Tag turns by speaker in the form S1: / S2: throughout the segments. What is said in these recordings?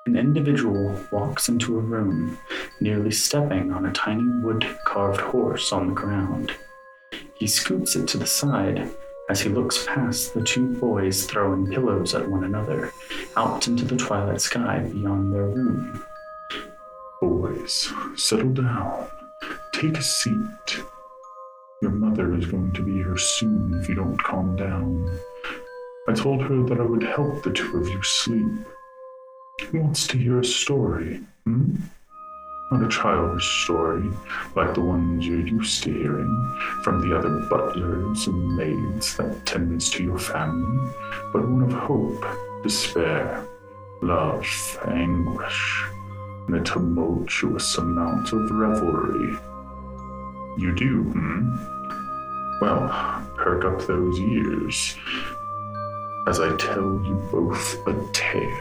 S1: An individual walks into a room, nearly stepping on a tiny wood-carved horse on the ground. He scoots it to the side as he looks past the two boys throwing pillows at one another, out into the twilight sky beyond their room.
S2: Boys, settle down. Take a seat. Your mother is going to be here soon if you don't calm down. I told her that I would help the two of you sleep. Who wants to hear a story, Not a childish story, like the ones you're used to hearing from the other butlers and maids that tends to your family, but one of hope, despair, love, anguish, and a tumultuous amount of revelry. You do, Well, perk up those ears as I tell you both a tale.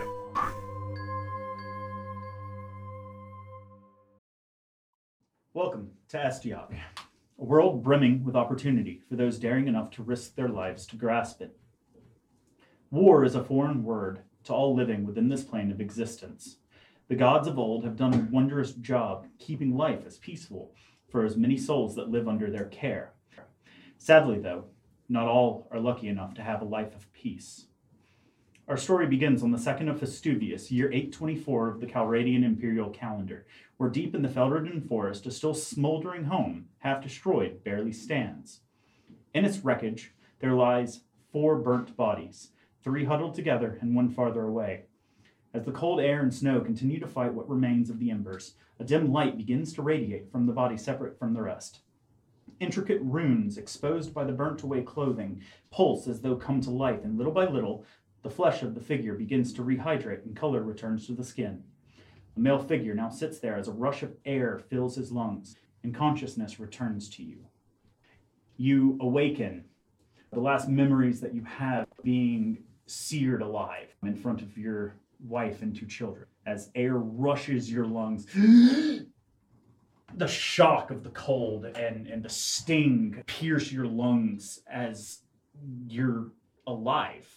S3: Welcome to Estiop, a world brimming with opportunity for those daring enough to risk their lives to grasp it. War is a foreign word to all living within this plane of existence. The gods of old have done a wondrous job keeping life as peaceful for as many souls that live under their care. Sadly, though, not all are lucky enough to have a life of peace. Our story begins on the 2nd of Vestuvius, year 824 of the Calradian imperial calendar, where deep in the Felderden forest a still smoldering home, half destroyed, barely stands. In its wreckage, there lies 4 burnt bodies, 3 huddled together and 1 farther away. As the cold air and snow continue to fight what remains of the embers, a dim light begins to radiate from the body separate from the rest. Intricate runes exposed by the burnt-away clothing pulse as though come to life, and little by little, the flesh of the figure begins to rehydrate and color returns to the skin. A male figure now sits there as a rush of air fills his lungs, and consciousness returns to you. You awaken. The last memories that you have being seared alive in front of your wife and 2 children. As air rushes your lungs, the shock of the cold and the sting pierce your lungs as you're alive.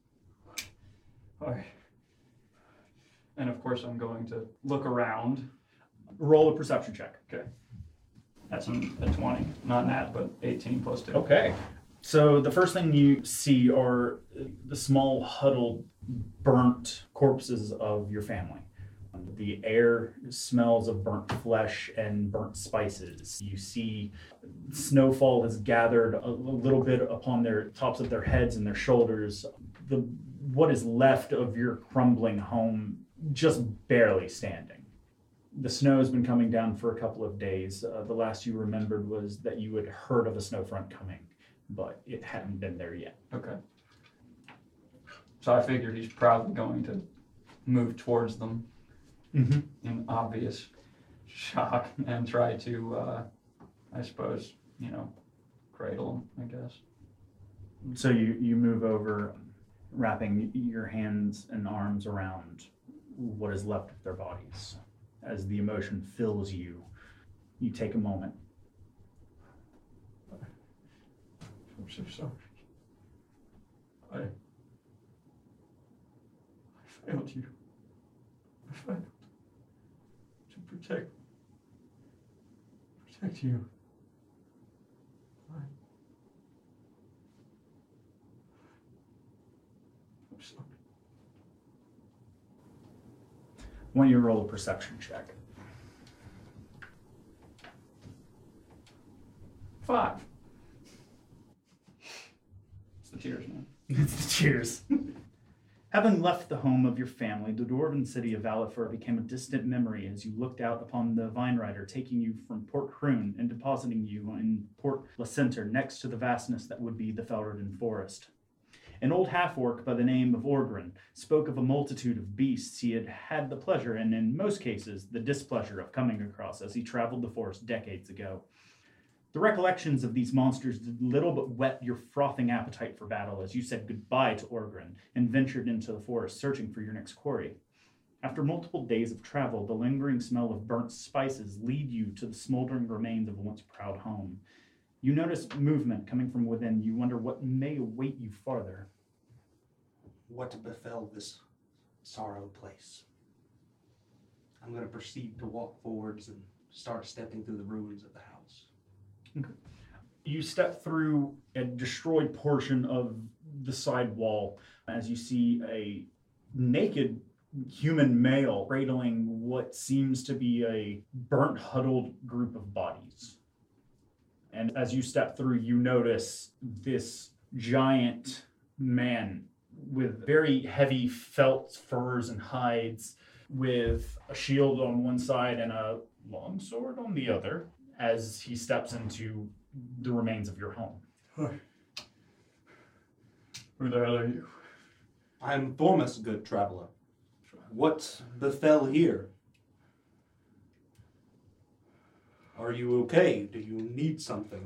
S4: Okay. And of course I'm going to look around.
S3: Roll a perception check.
S4: Okay. That's a 20. Not nat, but 18 plus 2.
S3: Okay. So the first thing you see are the small, huddled, burnt corpses of your family. The air smells of burnt flesh and burnt spices. You see snowfall has gathered a little bit upon their tops of their heads and their shoulders. What is left of your crumbling home just barely standing. The snow has been coming down for a couple of days. The last you remembered was that you had heard of a snow front coming, but it hadn't been there yet.
S4: Okay. So I figured he's probably going to move towards them in obvious shock and try to, I suppose, cradle them, I guess.
S3: So you move over, wrapping your hands and arms around what is left of their bodies. As the emotion fills you, you take a moment.
S4: I'm so sorry. I failed you. I failed to protect you. I'm sorry.
S3: I want you to roll a perception check.
S4: 5. It's the tears, man.
S3: It's the tears. Having left the home of your family, the dwarven city of Valifer became a distant memory as you looked out upon the Vine Rider taking you from Port Hroon and depositing you in Port Lacenter next to the vastness that would be the Felderden Forest. An old half-orc by the name of Orgrin spoke of a multitude of beasts he had had the pleasure, and in most cases, the displeasure of coming across as he traveled the forest decades ago. The recollections of these monsters did little but whet your frothing appetite for battle as you said goodbye to Orgrin and ventured into the forest searching for your next quarry. After multiple days of travel, the lingering smell of burnt spices lead you to the smoldering remains of a once proud home. You notice movement coming from within. You wonder what may await you farther.
S5: What befell this sorrow place? I'm going to proceed to walk forwards and start stepping through the ruins of the house.
S3: Okay. You step through a destroyed portion of the side wall as you see a naked human male cradling what seems to be a burnt, huddled group of bodies. And as you step through, you notice this giant man with very heavy felt furs and hides, with a shield on one side and a long sword on the other, as he steps into the remains of your home.
S4: Hi. Who the hell are you?
S5: I'm Thormus, good traveler. What befell here? Are you okay? Do you need something?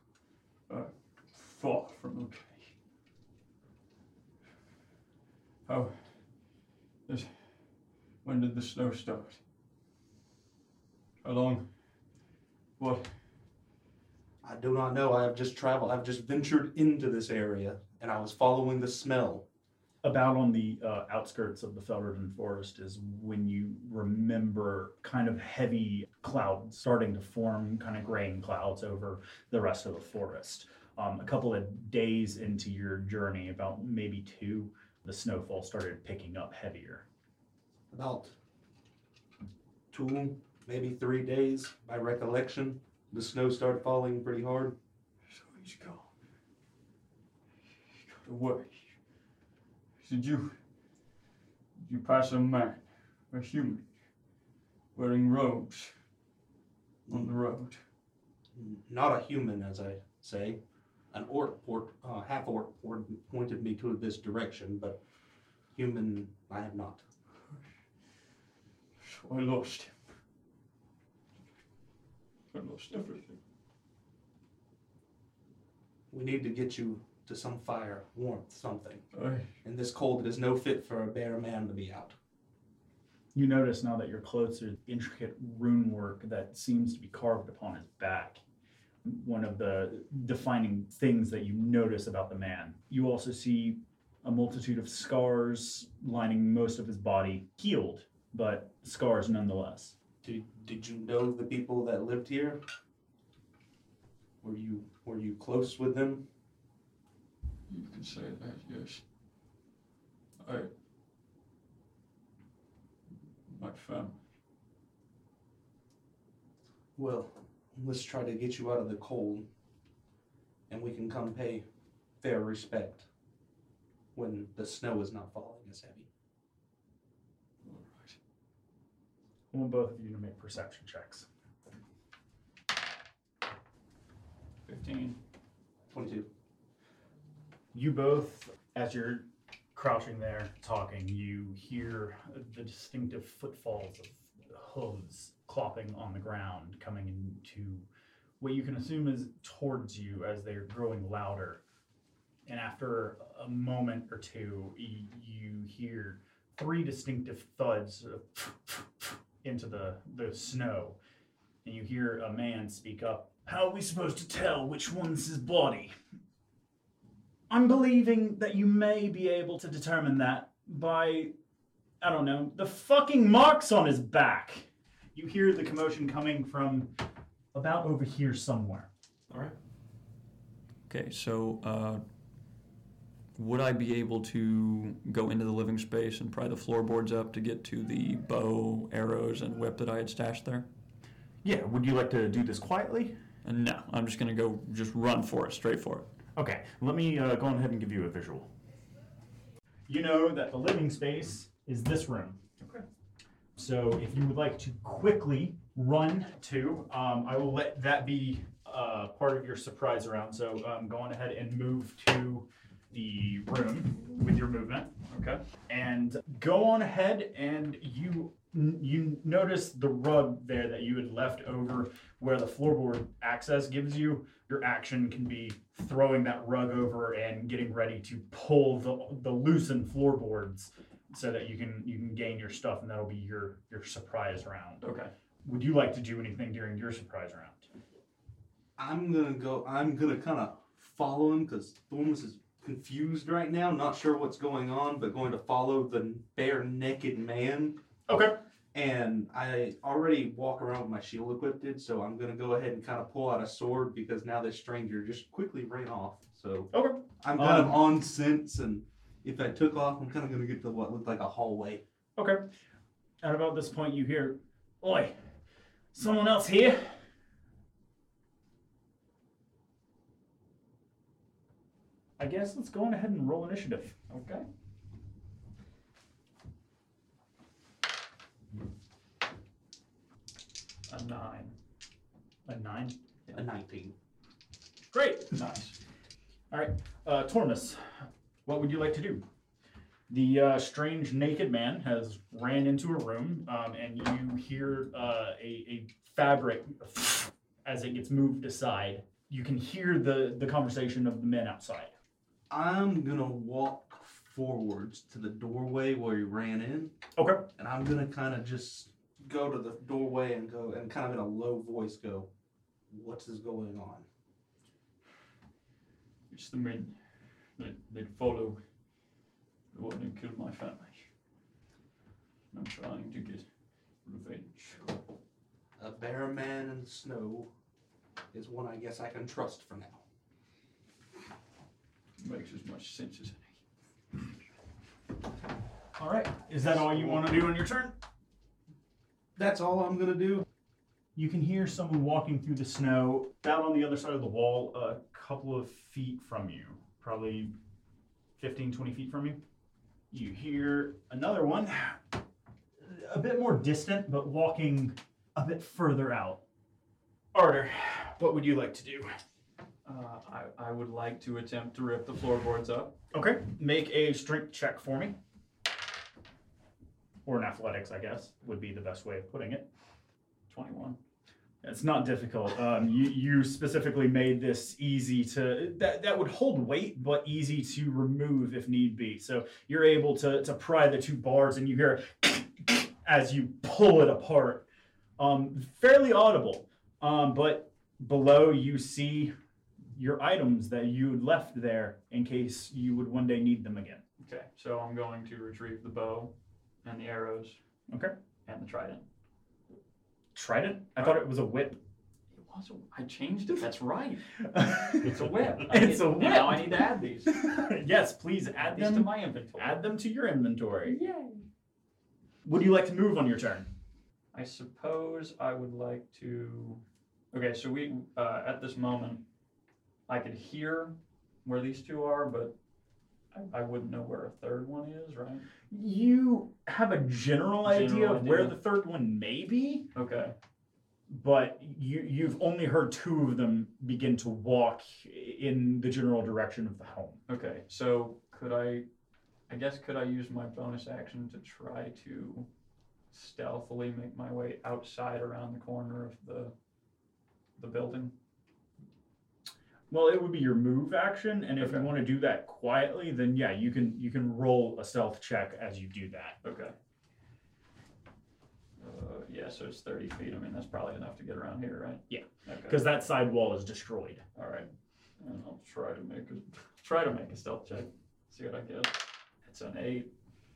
S4: Far from okay. How? When did the snow start? How long? What?
S5: I do not know. I have just traveled. I've just ventured into this area, and I was following the smell.
S3: About on the outskirts of the Felderden Forest is when you remember kind of heavy clouds starting to form, kind of graying clouds over the rest of the forest. A couple of days into your journey, about maybe 2, the snowfall started picking up heavier.
S5: About 2, maybe 3 days, by recollection, the snow started falling pretty hard.
S4: So he's gone. He got away. Did you pass a man, a human, wearing robes on the road?
S5: Not a human, as I say. An half-orc pointed me to this direction, but human I have not.
S4: So I lost him. I lost everything.
S5: We need to get you to some fire, warmth, something.
S4: Aye.
S5: In this cold, it is no fit for a bare man to be out.
S3: You notice now that you're closer, intricate rune work that seems to be carved upon his back. One of the defining things that you notice about the man. You also see a multitude of scars lining most of his body, healed, but scars nonetheless.
S5: Did you know the people that lived here? Were you close with them?
S4: You can say that, yes. My family.
S5: Well, let's try to get you out of the cold, and we can come pay fair respect when the snow is not falling as heavy.
S4: All right.
S3: I want both of you to make perception checks.
S4: 15.
S5: 22.
S3: You both, as you're crouching there talking, you hear the distinctive footfalls of hooves clopping on the ground, coming into what you can assume is towards you as they're growing louder. And after a moment or two, you hear 3 distinctive thuds into the snow. And you hear a man speak up. How are we supposed to tell which one's his body? I'm believing that you may be able to determine that by, I don't know, the fucking marks on his back. You hear the commotion coming from about over here somewhere.
S5: All right.
S4: Okay, so would I be able to go into the living space and pry the floorboards up to get to the bow, arrows, and whip that I had stashed there?
S3: Yeah, would you like to do this quietly?
S4: No, I'm just going to go just run for it, straight for it.
S3: Okay, let me go ahead and give you a visual. You know that the living space is this room.
S5: Okay.
S3: So if you would like to quickly run to, I will let that be part of your surprise round. So go on ahead and move to the room with your movement. Okay. And go on ahead and you notice the rug there that you had left over where the floorboard access gives you. Your action can be throwing that rug over and getting ready to pull the loosened floorboards so that you can gain your stuff, and that'll be your surprise round.
S4: Okay.
S3: Would you like to do anything during your surprise round?
S5: I'm gonna kind of follow him because Thormus is confused right now, not sure what's going on, but going to follow the bare naked man.
S3: Okay.
S5: And I already walk around with my shield equipped, so I'm gonna go ahead and kind of pull out a sword because now this stranger just quickly ran off. So
S3: Okay.
S5: I'm kind of on sense, and if I took off, I'm kind of gonna get to what looked like a hallway.
S3: Okay. At about this point, you hear, "Oi, someone else here?" I guess let's go on ahead and roll initiative.
S4: Okay. A 9.
S3: A 9.
S5: A 19.
S3: Great.
S4: Nice.
S3: All right. Tormus, what would you like to do? The strange naked man has ran into a room, and you hear a fabric as it gets moved aside. You can hear the conversation of the men outside.
S5: I'm gonna walk forwards to the doorway where he ran in,
S3: Okay.
S5: and I'm gonna kind of just go to the doorway and go, and kind of in a low voice go, "What is going on?"
S4: It's the men that follow the one who killed my family. I'm trying to get revenge.
S5: A bear man in the snow is one I guess I can trust for now.
S4: Makes as much sense as any.
S3: All right. Is that all you want to do on your turn?
S5: That's all I'm gonna do.
S3: You can hear someone walking through the snow down on the other side of the wall, a couple of feet from you, probably 15, 20 feet from you. You hear another one, a bit more distant, but walking a bit further out. Arter, what would you like to do?
S4: I would like to attempt to rip the floorboards up.
S3: Okay, make a strength check for me. Or an athletics, I guess, would be the best way of putting it.
S4: 21.
S3: It's not difficult. You specifically made this easy to, that would hold weight, but easy to remove if need be. So you're able to pry the two bars, and you hear as you pull it apart. Fairly audible, but below you see your items that you left there in case you would one day need them again.
S4: Okay, so I'm going to retrieve the bow and the arrows.
S3: Okay.
S4: And the trident.
S3: Trident? I thought it was a whip.
S4: It was I changed it. That's right. It's a whip.
S3: It's a whip.
S4: Now I need to add these.
S3: Yes, please add
S4: These
S3: them
S4: to my inventory.
S3: Add them to your inventory.
S4: Yay.
S3: Would you like to move on your turn?
S4: I suppose I would like to. Okay, so we at this moment, I could hear where these two are, but I wouldn't know where a third one is, right?
S3: You have a general idea of where
S4: idea.
S3: the third one may be,
S4: Okay.
S3: but you've only heard two of them begin to walk in the general direction of the home.
S4: Okay, so could I use my bonus action to try to stealthily make my way outside around the corner of the building?
S3: Well, it would be your move action, and if you
S4: Okay.
S3: want to do that quietly, then yeah, you can roll a stealth check as you do that.
S4: Okay. Yeah, so it's 30 feet. I mean, that's probably enough to get around here, right?
S3: Yeah.
S4: Okay.
S3: Because that side wall is destroyed.
S4: All right. And I'll try to make a stealth check. See what I get. It's an 8.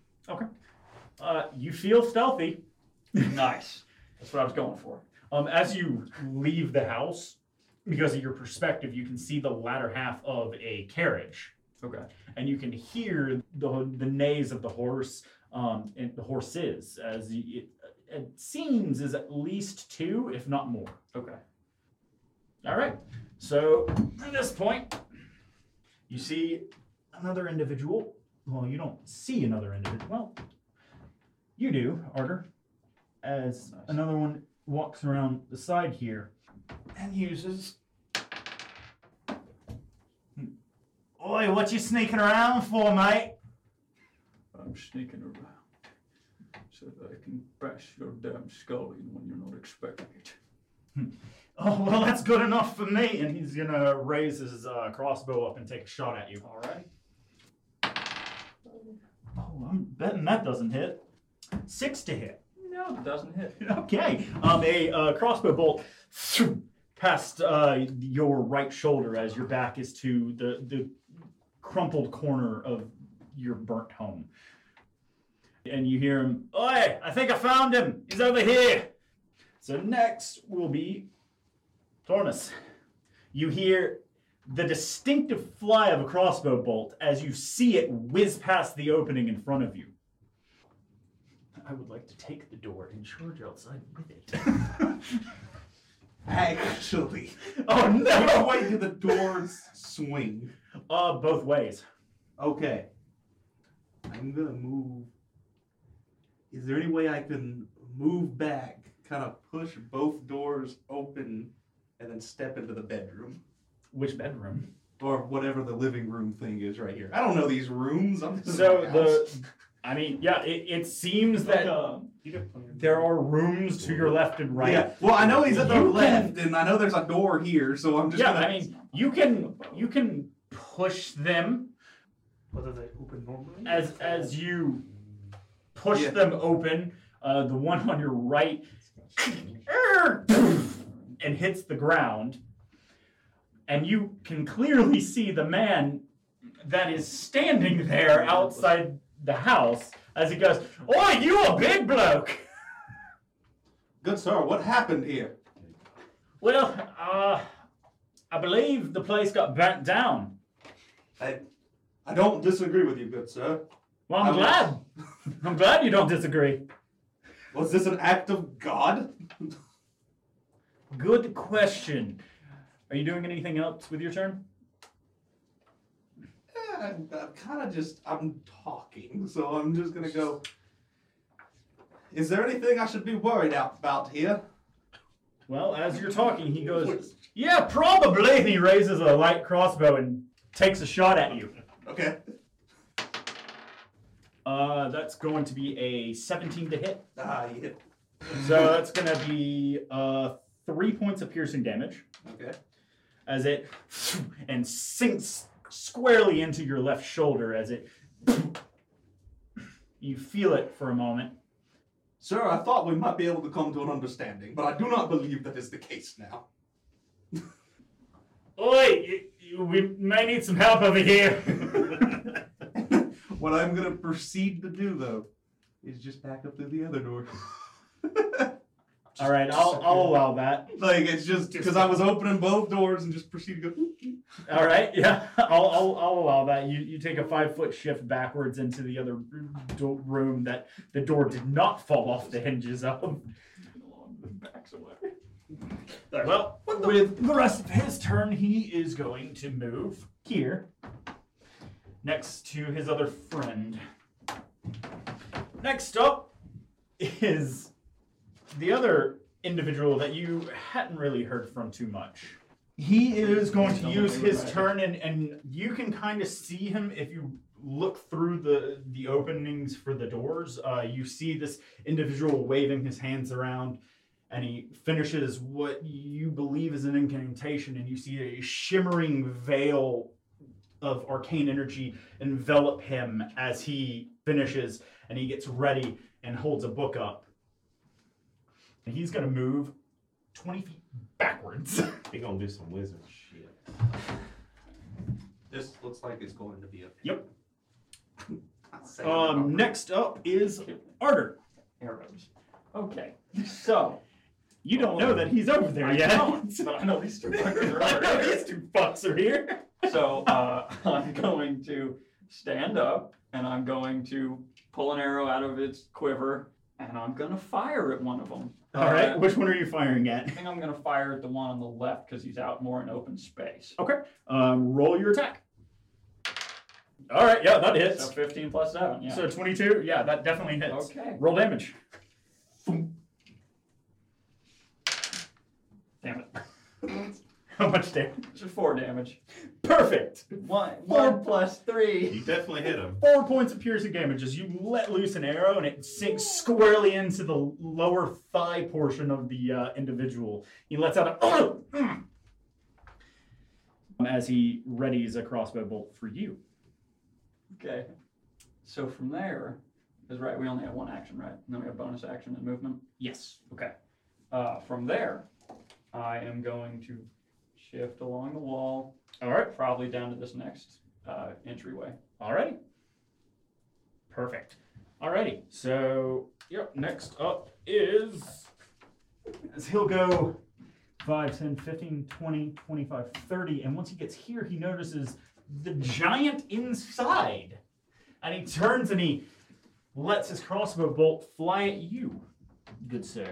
S3: You feel stealthy.
S4: Nice. That's what I was going for.
S3: As you leave the house, because of your perspective, you can see the latter half of a carriage,
S4: Okay.
S3: and you can hear the neighs of the horse, and the horses, as it seems is at least 2, if not more.
S4: Okay.
S3: All right. So at this point, you see another individual. Well, you don't see another individual. Well, you do, Arter, as
S4: Nice.
S3: another one walks around the side here and uses. Oi, what you sneaking around for, mate?
S4: I'm sneaking around so that I can bash your damn skull in when you're not expecting it.
S3: Oh, well, that's good enough for me. And he's gonna raise his crossbow up and take a shot at you.
S4: All right.
S3: Oh, I'm betting that doesn't hit. 6 to hit.
S4: No, it doesn't hit.
S3: Okay. A crossbow bolt past your right shoulder as your back is to the crumpled corner of your burnt home. And you hear him, "Oi, I think I found him. He's over here." So next will be Tornus. You hear the distinctive fly of a crossbow bolt as you see it whiz past the opening in front of you. I would like to take the door and charge outside with it.
S5: Actually.
S3: Oh no!
S5: Which way do the doors swing?
S3: Both ways.
S5: Okay. I'm gonna move. Is there any way I can move back, kind of push both doors open, and then step into the bedroom?
S3: Which bedroom?
S5: Or whatever the living room thing is right here. I don't know these rooms. I'm just
S3: So
S5: in my house.
S3: it seems that there are rooms to your left and right.
S5: Yeah. Well, I know he's at the
S3: You
S5: left, and I know there's a door here, so I'm just
S3: Yeah,
S5: gonna.
S3: I mean, you can push them
S6: Whether they open normally?
S3: as you push
S5: Yeah.
S3: them open. The one on your right and hits the ground, and you can clearly see the man that is standing there outside the house as he goes, "Oi, you a big bloke!"
S5: Good sir, what happened here?
S3: Well, I believe the place got burnt down.
S5: I don't disagree with you, good sir.
S3: Well, I'm glad. I'm glad you don't disagree.
S5: Was this an act of God?
S3: Good question. Are you doing anything else with your turn?
S5: I'm kind of just, I'm talking, so I'm just gonna go. Is there anything I should be worried about here?
S3: Well, as you're talking, he goes, "Yeah, probably." And he raises a light crossbow and takes a shot at you.
S5: Okay.
S3: That's going to be a 17 to hit.
S5: Yeah.
S3: So that's going to be 3 points of piercing damage
S5: Okay.
S3: as it and sinks squarely into your left shoulder as it. You feel it for a moment.
S5: Sir, I thought we might be able to come to an understanding, but I do not believe that is the case now.
S3: Oi, we may need some help over here.
S5: What I'm gonna proceed to do, though, is just back up through the other door.
S3: All right, I'll allow that.
S5: Like, it's just because I was opening both doors and just proceed to go.
S3: All right, yeah, I'll allow that. You take a 5-foot shift backwards into the other room that the door did not fall off the hinges of. Well, with the rest of his turn, he is going to move here next to his other friend. Next up is the other individual that you hadn't really heard from too much. He is going to use his turn, and you can kind of see him if you look through the openings for the doors. You see this individual waving his hands around, and he finishes what you believe is an incantation, and you see a shimmering veil of arcane energy envelop him as he finishes, and he gets ready and holds a book up. And he's going to move 20 feet backwards.
S6: He gonna do some wizard shit.
S5: This looks like it's going to be a.
S3: Yep.
S5: Not saying it.
S3: Next up is Arter.
S4: Arrows. Okay, so
S3: You don't know that he's over there
S4: I
S3: yet.
S4: don't, but I know these two fuckers are
S3: I
S4: over
S3: know
S4: there.
S3: these two fucks are here.
S4: So I'm going to stand up and I'm going to pull an arrow out of its quiver and I'm going to fire at one of them.
S3: All right, which one are you firing at?
S4: I think I'm going to fire at the one on the left because he's out more in open space.
S3: Okay, roll your attack. All right, yeah, that hits.
S4: So 15 plus 7, yeah.
S3: So 22, yeah, that definitely hits.
S4: Okay.
S3: Roll damage.
S4: Damn it.
S3: How much damage?
S4: Just 4 damage.
S3: Perfect.
S4: 1 plus 3.
S6: You definitely hit him.
S3: 4 points of piercing damage as you let loose an arrow and it sinks squarely into the lower thigh portion of the individual. He lets out a as he readies a crossbow bolt for you.
S4: Okay. So from there, because right, we only have one action, right? And then we have bonus action and movement.
S3: Yes.
S4: Okay. From there, I am going to shift along the wall,
S3: All right.
S4: probably down to this next entryway.
S3: All right. Perfect. Alrighty, so, yep, next up is, as he'll go 5, 10, 15, 20, 25, 30, and once he gets here, he notices the giant inside. And he turns and he lets his crossbow bolt fly at you, good sir.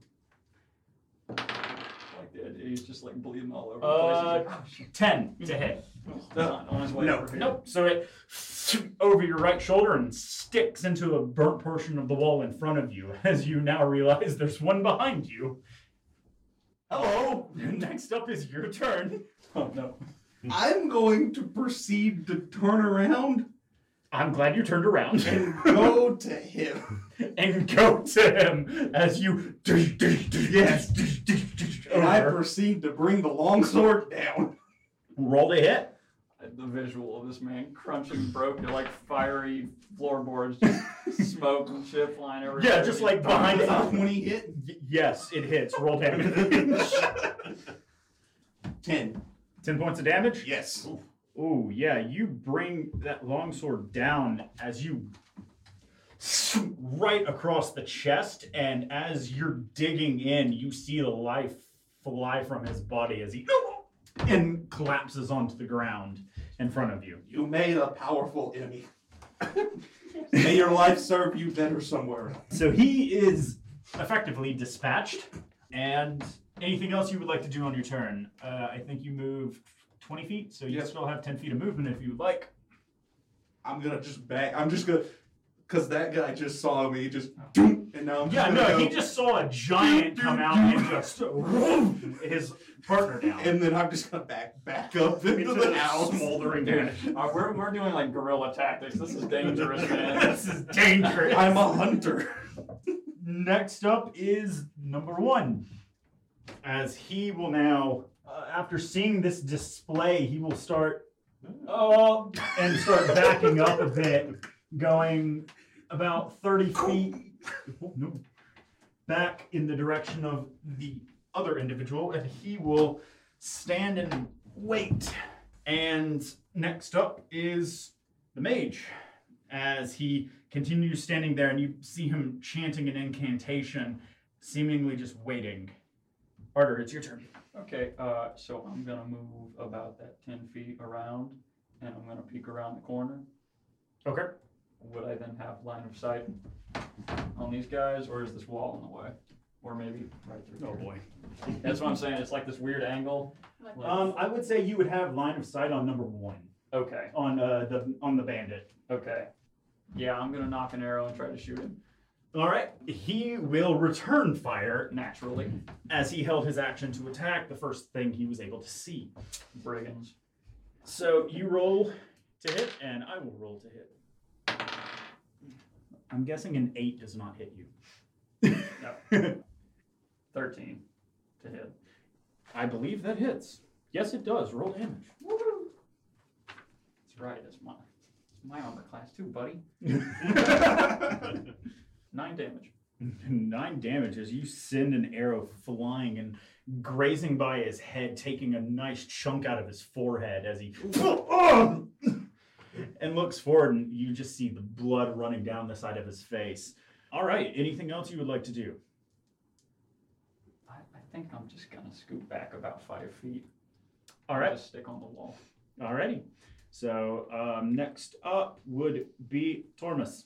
S4: Like the idea, he's just like bleeding all over the place. He's like, oh, shit.
S3: 10 to hit.
S4: On his way over here.
S3: Nope. So it over your right shoulder and sticks into a burnt portion of the wall in front of you as you now realize there's one behind you. Hello. Next up is your turn.
S4: Oh no.
S5: I'm going to proceed to turn around
S3: I'm glad you turned around
S5: and go to him.
S3: and go to him as you
S5: Yes. And I proceed to bring the longsword down.
S3: roll to hit.
S4: The visual of this man crunching broken like fiery floorboards, just smoke and shit flying everywhere.
S3: Yeah, just like behind
S5: Does
S3: it.
S5: a 20 hit?
S3: Yes, it hits. Roll damage.
S5: 10.
S3: 10 points of damage.
S5: Yes.
S3: Oh, yeah, you bring that longsword down as you right across the chest, and as you're digging in, you see the life fly from his body as he and collapses onto the ground in front of you.
S5: You made a powerful enemy. May your life serve you better somewhere.
S3: So he is effectively dispatched, and anything else you would like to do on your turn? I think you moved 20 feet, so you
S5: Yep.
S3: still have 10 feet of movement if you would like.
S5: I'm gonna just back. I'm just gonna, cause that guy just saw me, just, and now I'm just
S3: Yeah,
S5: gonna
S3: no,
S5: go,
S3: he just saw a giant come out and just his partner down.
S5: and then I'm just gonna back up into the house.
S3: Smoldering
S4: Dude,
S3: ash.
S4: we're doing like guerrilla tactics. This is dangerous, man.
S3: This is dangerous.
S5: I'm a hunter.
S3: Next up is number 1. As he will now, after seeing this display, he will start and start backing up a bit, going about 30 feet back in the direction of the other individual, and he will stand and wait. And next up is the mage, as he continues standing there, and you see him chanting an incantation, seemingly just waiting. Arter, it's your turn.
S4: Okay, so I'm gonna move about that 10 feet around, and I'm gonna peek around the corner.
S3: Okay.
S4: Would I then have line of sight on these guys, or is this wall in the way? Or maybe right through
S3: Oh
S4: here?
S3: boy.
S4: That's what I'm saying. It's like this weird angle. Like,
S3: I would say you would have line of sight on number 1,
S4: okay,
S3: on the bandit.
S4: okay. Yeah, I'm gonna knock an arrow and try to shoot him
S3: All right. He will return fire
S4: naturally.
S3: as he held his action to attack the first thing he was able to see.
S4: Brigands.
S3: So you roll to hit, and I will roll to hit. I'm guessing an 8 does not hit you.
S4: Yep. 13 to hit.
S3: I believe that hits. Yes, it does. Roll damage.
S4: That's right. It's my armor class too, buddy. 9 damage.
S3: 9 damage as you send an arrow flying and grazing by his head, taking a nice chunk out of his forehead as he and looks forward, and you just see the blood running down the side of his face. All right, anything else you would like to do?
S4: I think I'm just gonna scoot back about 5 feet.
S3: All right,
S4: Just stick on the wall.
S3: all righty. So next up would be Tormus.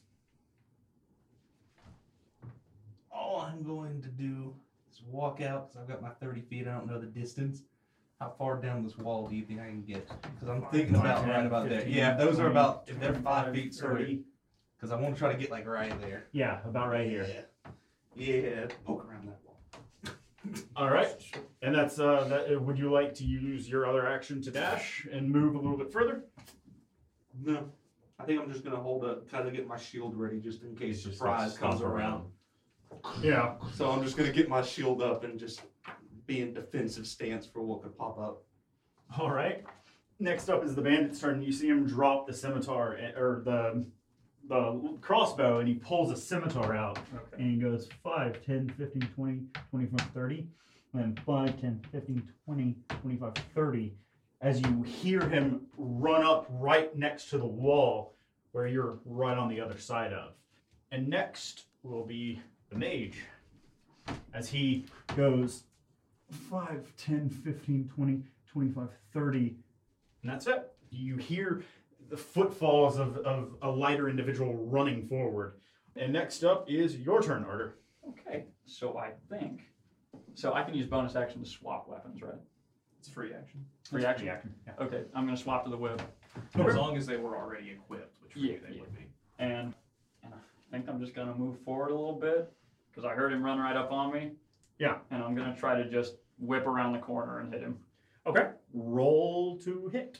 S5: All I'm going to do is walk out, because I've got my 30 feet. I don't know the distance. How far down this wall do you think I can get? Because I'm thinking about
S3: 10,
S5: right about there.
S3: 15,
S5: Yeah, if those are
S3: 20,
S5: about, if they're 5 feet,
S3: 30.
S5: 30. Because I want to try to get like right there.
S3: Yeah, about right here.
S5: Yeah, poke around that wall.
S3: All right, and that's that. Would you like to use your other action to dash and move a little bit further?
S5: No. I think I'm just going to hold up, kind of get my shield ready just in case
S6: Just
S5: surprise
S6: like
S5: comes
S6: stomp
S5: around.
S3: Yeah.
S5: So I'm just going to get my shield up and just be in defensive stance for what could pop up.
S3: All right. Next up is the bandit's turn. You see him drop the scimitar or the crossbow, and he pulls a scimitar out,
S4: Okay.
S3: and he goes 5, 10, 15, 20, 25, 30, and 5, 10, 15, 20, 25, 30. As you hear him run up right next to the wall where you're right on the other side of. And next will be the mage. As he goes 5, 10, 15, 20, 25, 30. And that's it. You hear the footfalls of a lighter individual running forward. And next up is your turn, Arter.
S4: Okay, so I think. So I can use bonus action to swap weapons, right?
S6: It's free action.
S4: Free action?
S3: Yeah.
S4: Okay, I'm going to swap to the whip.
S6: As long as they were already equipped, which for you they
S4: Yeah.
S6: would be.
S4: And I think I'm just going to move forward a little bit because I heard him run right up on me.
S3: Yeah.
S4: And I'm going to try to just whip around the corner and hit him.
S3: Okay. Roll to hit.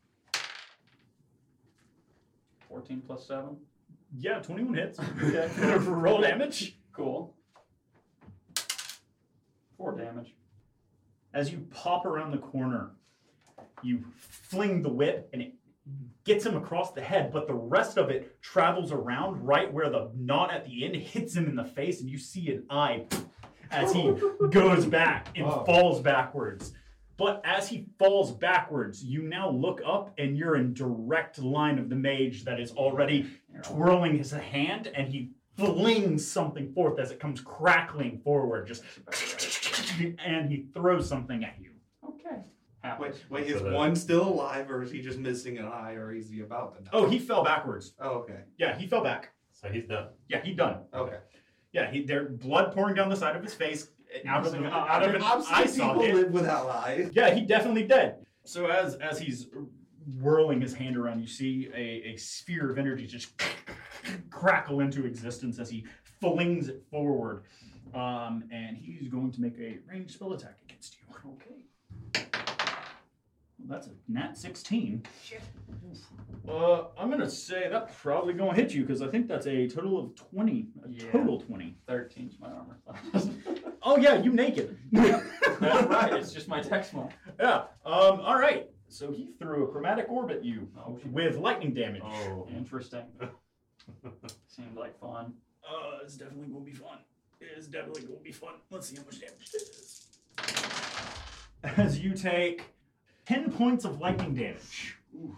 S4: 14 plus 7.
S3: Yeah, 21 hits.
S4: Okay.
S3: Roll damage.
S4: Cool. 4 damage.
S3: As you pop around the corner, you fling the whip and it gets him across the head, but the rest of it travels around right where the knot at the end hits him in the face, and you see an eye as he goes back and falls backwards. But as he falls backwards, you now look up and you're in direct line of the mage that is already twirling his hand, and he flings something forth as it comes crackling forward, just and he throws something at you.
S4: Okay.
S5: Wait, is one still alive, or is he just missing an eye, or is he about to die?
S3: Oh, he fell backwards.
S5: Oh, okay.
S3: Yeah, he fell back.
S6: So he's done.
S3: Yeah, he done.
S5: Okay.
S3: Yeah, there blood pouring down the side of his face, out of an eye
S5: I've seen people
S3: socket.
S5: live without eyes.
S3: Yeah, he definitely dead. So as he's whirling his hand around, you see a sphere of energy just crackle into existence as he flings it forward. And he's going to make a ranged spell attack against you. Okay. Well, that's a nat 16.
S7: Shit.
S3: I'm going to say that's probably going to hit you because I think that's a total of 20. Total 20.
S4: 13's my armor class.
S3: Oh, yeah, you naked.
S4: That's right, it's just my text one.
S3: Yeah. All right. So he threw a chromatic orb at you with lightning damage.
S6: Oh.
S4: Interesting. Seemed like fun.
S3: It's definitely going to be fun. It's definitely going to be fun. Let's see how much damage this is. As you take 10 points of lightning damage. Oof.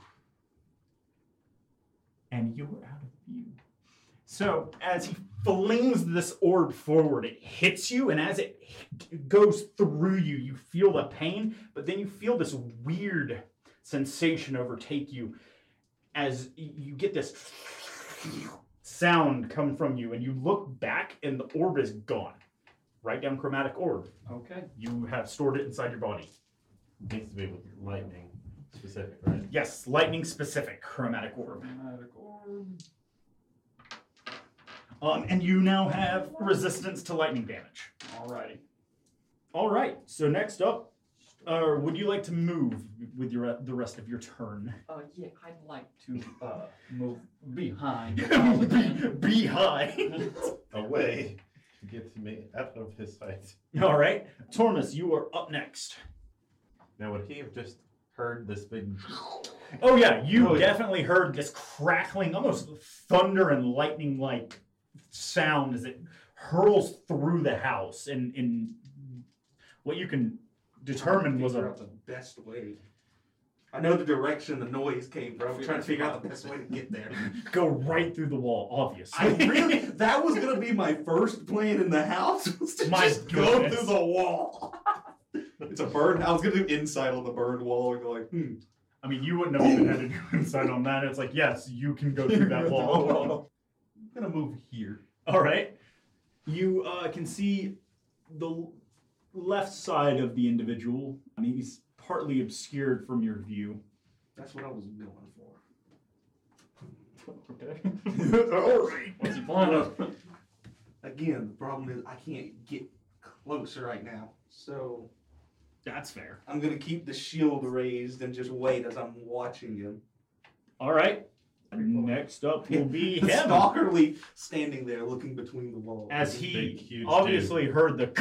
S3: And you're out of view. So as he flings this orb forward, it hits you, and as it goes through you, you feel the pain, but then you feel this weird sensation overtake you as you get this sound come from you, and you look back, and the orb is gone. Write down chromatic orb.
S4: Okay.
S3: You have stored it inside your body.
S6: Needs to be with lightning specific, right?
S3: Yes, lightning specific chromatic orb.
S4: Chromatic orb.
S3: And you now have resistance to lightning damage.
S4: Alrighty.
S3: All right. So next up, would you like to move with the rest of your turn?
S4: Yeah, I'd like to move behind the wall again.
S3: Behind.
S6: Away to get me out of his sight.
S3: All right, Tormus, you are up next.
S6: Now, would he have just heard this big?
S3: Oh yeah, you definitely heard this crackling, almost thunder and lightning like sound as it hurls through the house, and in what you can determine was
S5: Figure out the best way. I know the direction the noise came from. I'm trying to figure out the best way to get there.
S3: go right through the wall, obviously.
S5: I really, that was gonna be my first plan in the house, was to
S3: My
S5: just go
S3: goodness.
S5: through the wall. It's a bird. I was gonna do inside on the bird wall and go like,
S3: I mean, you wouldn't have even had to do insight on that. It's like, yes, you can go through that wall.
S5: I'm gonna move here.
S3: All right. You can see the left side of the individual. I mean, he's partly obscured from your view.
S5: That's what I was going for.
S4: Okay.
S3: All right.
S4: What's he planning?
S5: Again, the problem is I can't get closer right now. So
S3: That's fair.
S5: I'm gonna keep the shield raised and just wait as I'm watching him.
S3: All right. Next up will be him.
S5: Stalkerly standing there looking between the walls.
S3: As
S6: Big,
S3: he
S6: huge
S3: obviously heard the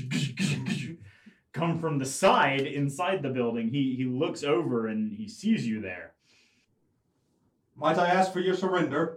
S3: come from the side inside the building, he looks over and he sees you there.
S5: Might I ask for your surrender?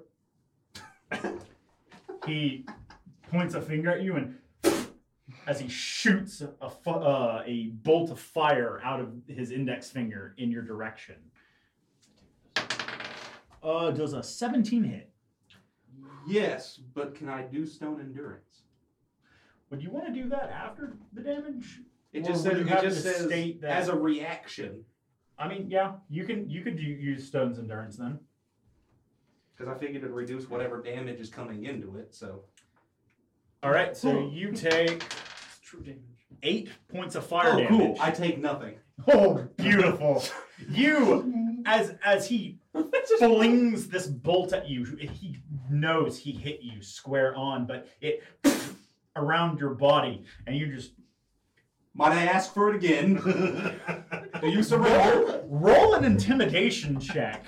S3: He points a finger at you, and as he shoots a bolt of fire out of his index finger in your direction. Does a 17 hit?
S5: Yes, but can I do stone endurance?
S3: Would you want to do that after the damage?
S5: It
S3: Or
S5: just
S3: would
S5: says
S3: you
S5: it
S3: have
S5: just
S3: to
S5: says
S3: state that
S5: as a reaction.
S3: I mean, yeah, you could use Stone's Endurance then.
S5: Because I figured it'd reduce whatever damage is coming into it, so.
S3: All right, so you take
S5: True damage.
S3: 8 points of fire
S5: Oh,
S3: damage.
S5: cool. I take nothing.
S3: Oh, beautiful! You, as he flings this bolt at you, he knows he hit you square on, but it around your body, and you just
S5: Might I ask for it again? Do you surrender?
S3: roll an intimidation check.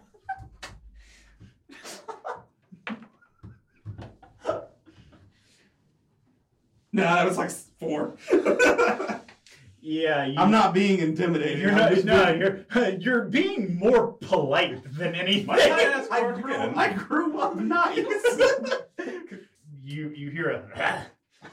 S5: No, that was like 4.
S3: Yeah,
S5: I'm not being intimidated.
S3: You're
S5: I'm
S3: not.
S5: just
S3: No,
S5: being-
S3: you're being more polite than anything.
S5: I grew up nice.
S3: You hear a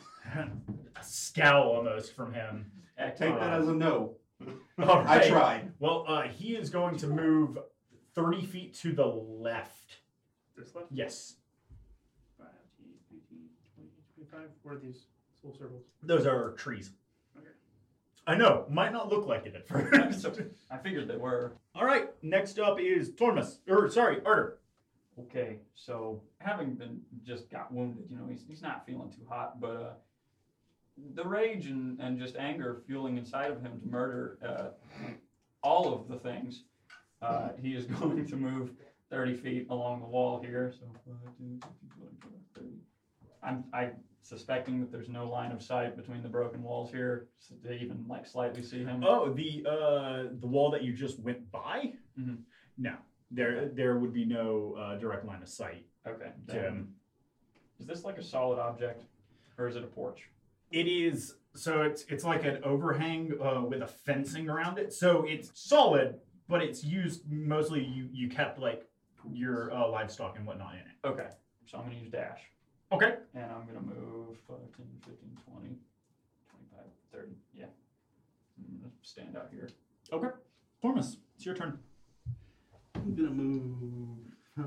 S3: scowl almost from him.
S5: Take that as a no.
S3: All right.
S5: I tried.
S3: Well, he is going to move 30 feet to the left.
S7: This left?
S3: Yes.
S7: 5, 10, 15, 20, 25. What are these little circles?
S3: Those are trees.
S7: Okay.
S3: I know. Might not look like it at first.
S4: I figured they were.
S3: All right. Next up is Tormus. Arter.
S4: Okay, so having been just got wounded, he's not feeling too hot, but the rage and just anger fueling inside of him to murder all of the things, he is going to move 30 feet along the wall here. So 30. I'm suspecting that there's no line of sight between the broken walls here to even like slightly see him.
S3: Oh, the wall that you just went by?
S4: Mhm.
S3: No. There would be no direct line of sight
S4: Okay.
S3: to him.
S4: Is this like a solid object, or is it a porch?
S3: It is, so it's like an overhang with a fencing around it. So it's solid, but it's used mostly, you kept like your livestock and whatnot in it.
S4: Okay, so I'm going to use dash.
S3: Okay.
S4: And I'm going to move 5, 10, 15, 20, 25, 30. Yeah. I'm going to stand out here.
S3: Okay. Tormus, it's your turn.
S5: I'm gonna move 5,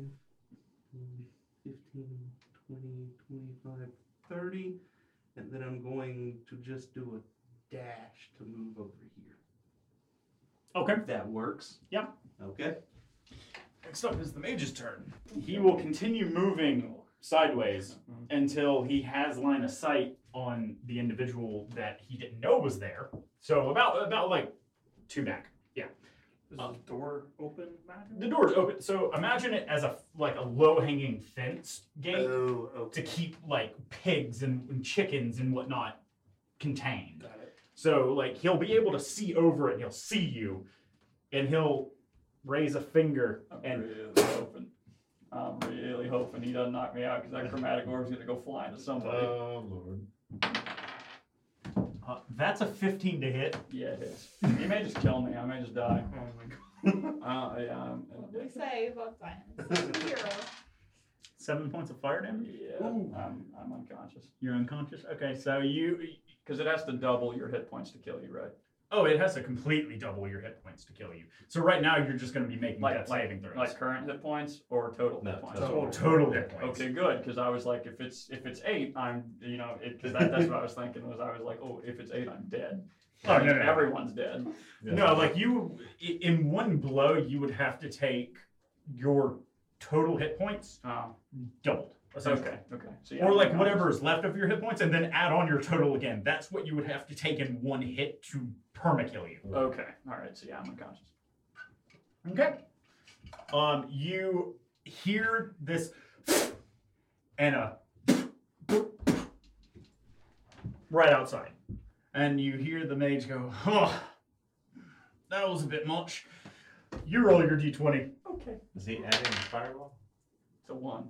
S5: 15, 20, 25, 30, and then I'm going to just do a dash to move over here.
S3: Okay.
S5: If that works.
S3: Yeah.
S5: Okay.
S3: Next up is the mage's turn. He will continue moving sideways until he has line of sight on the individual that he didn't know was there. So about like 2 back. Yeah.
S7: Is the door open?
S3: The door's open. So imagine it as a low-hanging fence gate
S5: Oh, okay.
S3: to keep like pigs and chickens and whatnot contained.
S5: Got it.
S3: So like he'll be able to see over it and he'll see you and he'll raise a finger and
S4: I'm really hoping he doesn't knock me out because that chromatic orb's going to go flying to somebody.
S6: Oh, Lord.
S3: that's a 15 to hit.
S4: Yeah, it is. He may just kill me. I may just die.
S7: Oh my god.
S8: We say about science. 0.
S3: 7 points of fire damage.
S4: Yeah, I'm unconscious.
S3: You're unconscious? Okay, so
S4: Because it has to double your hit points to kill you, right?
S3: Oh, it has to completely double your hit points to kill you. So right now you're just going to be making death saving throws.
S4: Like current hit points or total
S6: No,
S4: hit points?
S3: Total hit points.
S4: Okay, good. Because I was like, if it's 8, I'm because that's what I was thinking was I was like, oh, if it's 8, I'm dead.
S3: Oh, no.
S4: Everyone's dead.
S3: No, like you, in one blow, you would have to take your total hit points doubled. essentially.
S4: Okay. So,
S3: Or like whatever is left of your hit points, and then add on your total again. That's what you would have to take in one hit to perma-kill you.
S4: Okay. All right. So yeah, I'm unconscious.
S3: Okay. You hear this and a right outside, and you hear the mage go, "Oh, that was a bit much." You roll your d20.
S4: Okay.
S6: Is he adding firewall?
S4: It's a 1.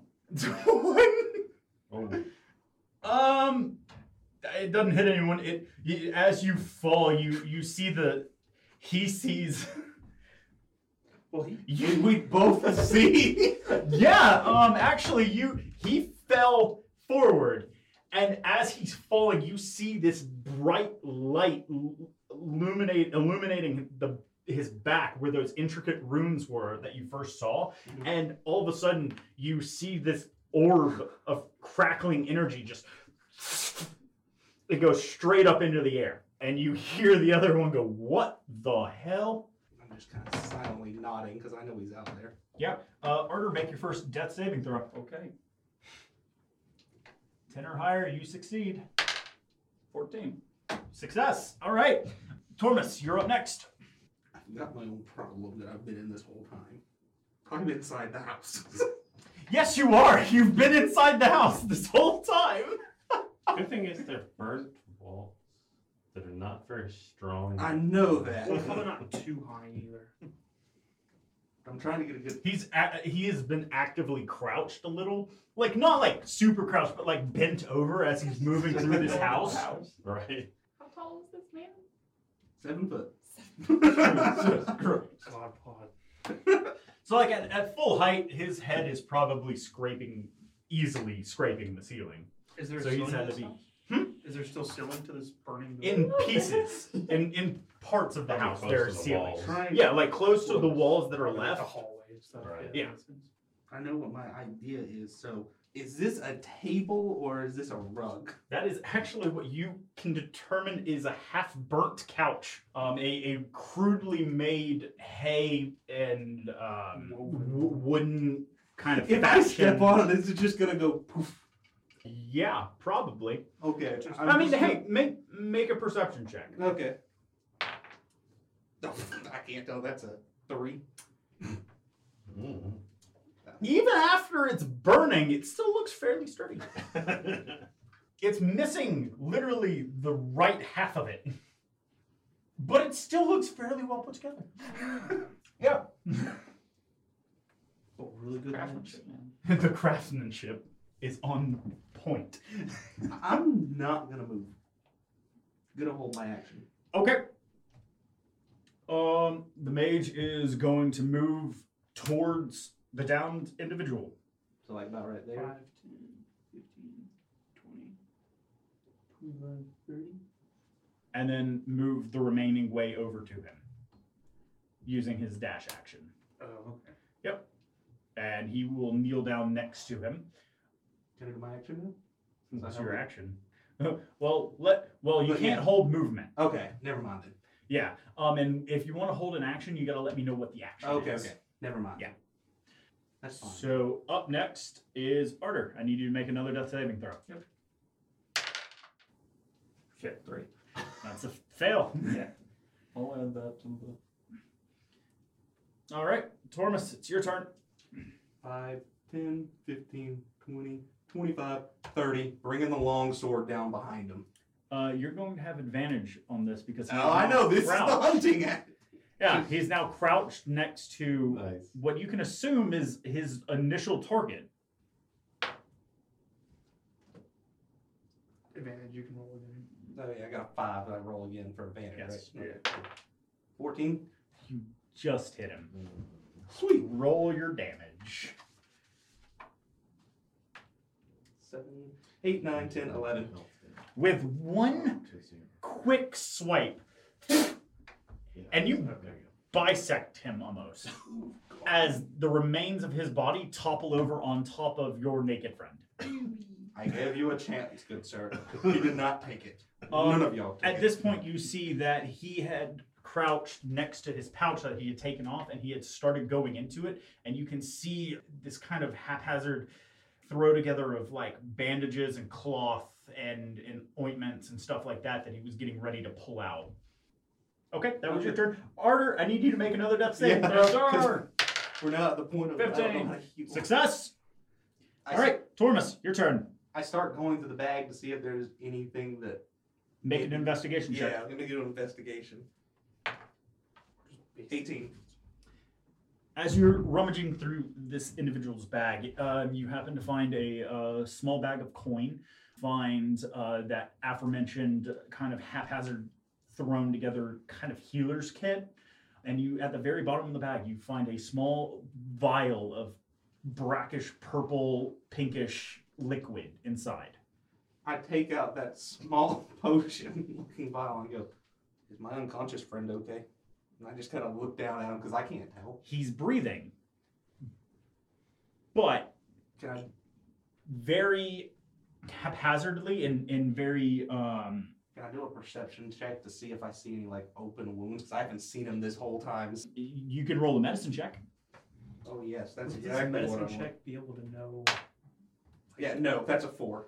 S6: Oh.
S3: It doesn't hit anyone. As you fall, you see he sees.
S5: Well, we both see.
S3: Yeah. Actually, he fell forward, and as he's falling, you see this bright light illuminating his back where those intricate runes were that you first saw, and all of a sudden you see this orb of crackling energy just it goes straight up into the air. And you hear the other one go, "What the hell?"
S5: I'm just kind of silently nodding because I know he's out there.
S3: Yeah. Arter, make your first death saving throw.
S4: Okay.
S3: 10 or higher, you succeed.
S4: 14.
S3: Success. All right. Tormus, you're up next.
S5: I've got my own problem that I've been in this whole time. I'm inside the house.
S3: Yes, you are. You've been inside the house this whole time.
S6: Good thing is they're burnt walls that are not very strong.
S5: I know that.
S7: Well, probably not too high either.
S5: I'm trying to get a good.
S3: He has been actively crouched a little, like not like super crouched, but like bent over as he's moving through this house.
S6: Right.
S8: How tall is this man?
S5: 7 foot.
S7: God pod.
S3: So like at full height, his head is probably easily scraping the ceiling.
S7: Is there
S3: So
S7: a
S3: he's
S7: ceiling
S3: had
S7: to
S3: to
S7: this
S3: be
S7: house? Is there still ceiling to this burning building?
S3: in pieces, in parts of the
S6: Probably
S3: house.
S6: close
S3: There's
S6: to the
S3: ceiling.
S6: walls.
S5: Trying-
S3: Yeah, like close to the walls that are
S7: Like the
S3: left.
S7: hallway and stuff.
S6: Right.
S3: Yeah.
S7: makes sense.
S5: I know what my idea is. So, is this a table or is this a rug?
S3: That is actually what you can determine is a half-burnt couch, a crudely made hay and wooden kind of.
S5: If I step
S3: fashion.
S5: on it, is it just gonna go poof?
S3: Yeah, probably.
S5: Okay.
S3: I mean, hey, make a perception check.
S5: Okay. No, I can't tell. That's a 3.
S6: Mm.
S3: Even after it's burning, it still looks fairly sturdy. It's missing literally the right half of it, but it still looks fairly well put together. Yeah.
S5: Oh, really good
S4: Craftsmanship, man.
S3: The craftsmanship is on point.
S5: I'm not gonna move. Gonna hold my action.
S3: Okay. The mage is going to move towards the downed individual.
S5: So like about right
S7: 5,
S5: there.
S7: 10, 15, 20, 25, 30.
S3: And then move the remaining way over to him using his dash action.
S7: Oh, okay.
S3: Yep. And he will kneel down next to him.
S5: Can I do my action now? Since I
S3: That's
S5: held
S3: your
S5: it?
S3: action. You
S5: But
S3: can't
S5: yeah.
S3: hold movement.
S5: Okay, never mind then.
S3: Yeah. And if you want to hold an action, you got to let me know what the action
S5: Okay,
S3: is.
S5: okay. Never mind.
S3: Yeah.
S5: That's fine.
S3: So up next is Arter. I need you to make another death saving throw.
S4: Yep.
S3: Shit, 3. That's a fail.
S4: Yeah. I'll add that to the.
S3: All right, Tormus, it's your turn.
S5: 5, 10, 15, 20, 25, 30. Bringing the long sword down behind him.
S3: You're going to have advantage on this because he's
S5: Oh, I
S3: now
S5: know. This
S3: crouched.
S5: is the hunting act.
S3: Yeah, he's now crouched next to
S6: Nice.
S3: what you can assume is his initial target.
S7: Advantage, you can roll again.
S5: Oh, yeah, I got a 5, but I roll again for advantage,
S3: Yes.
S5: right? Okay. 14.
S3: You just hit him.
S5: Sweet.
S3: Roll your damage.
S5: 7, 8, 9, 10, 11.
S3: With one quick swipe, and you bisect him almost as the remains of his body topple over on top of your naked friend.
S5: I gave you a chance, good sir. You did not take it. None of y'all took
S3: At
S5: it.
S3: this point, you see that he had crouched next to his pouch that he had taken off, and he had started going into it, and you can see this kind of haphazard throw together of like bandages and cloth and ointments and stuff like that he was getting ready to pull out. Okay, that was your turn. Arter, I need you to make another death save.
S5: Yeah,
S3: throw.
S5: 'cause we're now at the point of I don't know
S3: 15.
S5: how to heal.
S3: Success.
S5: I
S3: All right, Tormus, your turn.
S5: I start going to the bag to see if there's anything that.
S3: Make an investigation
S5: Yeah,
S3: check.
S5: I'm gonna do an investigation. 18.
S3: As you're rummaging through this individual's bag, you happen to find a small bag of coin. Find that aforementioned kind of haphazard thrown together kind of healer's kit. And you, at the very bottom of the bag, you find a small vial of brackish purple, pinkish liquid inside.
S5: I take out that small potion-looking vial and go, "Is my unconscious friend okay?" And I just kind of look down at him because I can't tell.
S3: He's breathing, but
S5: Can I
S3: very haphazardly and very
S5: Can I do a perception check to see if I see any like open wounds? Because I haven't seen him this whole time.
S3: you can roll a medicine check.
S5: Oh yes, that's
S7: Would his
S5: exactly what I
S7: medicine
S5: want.
S7: check be able to know?
S5: Yeah, no, that's a 4.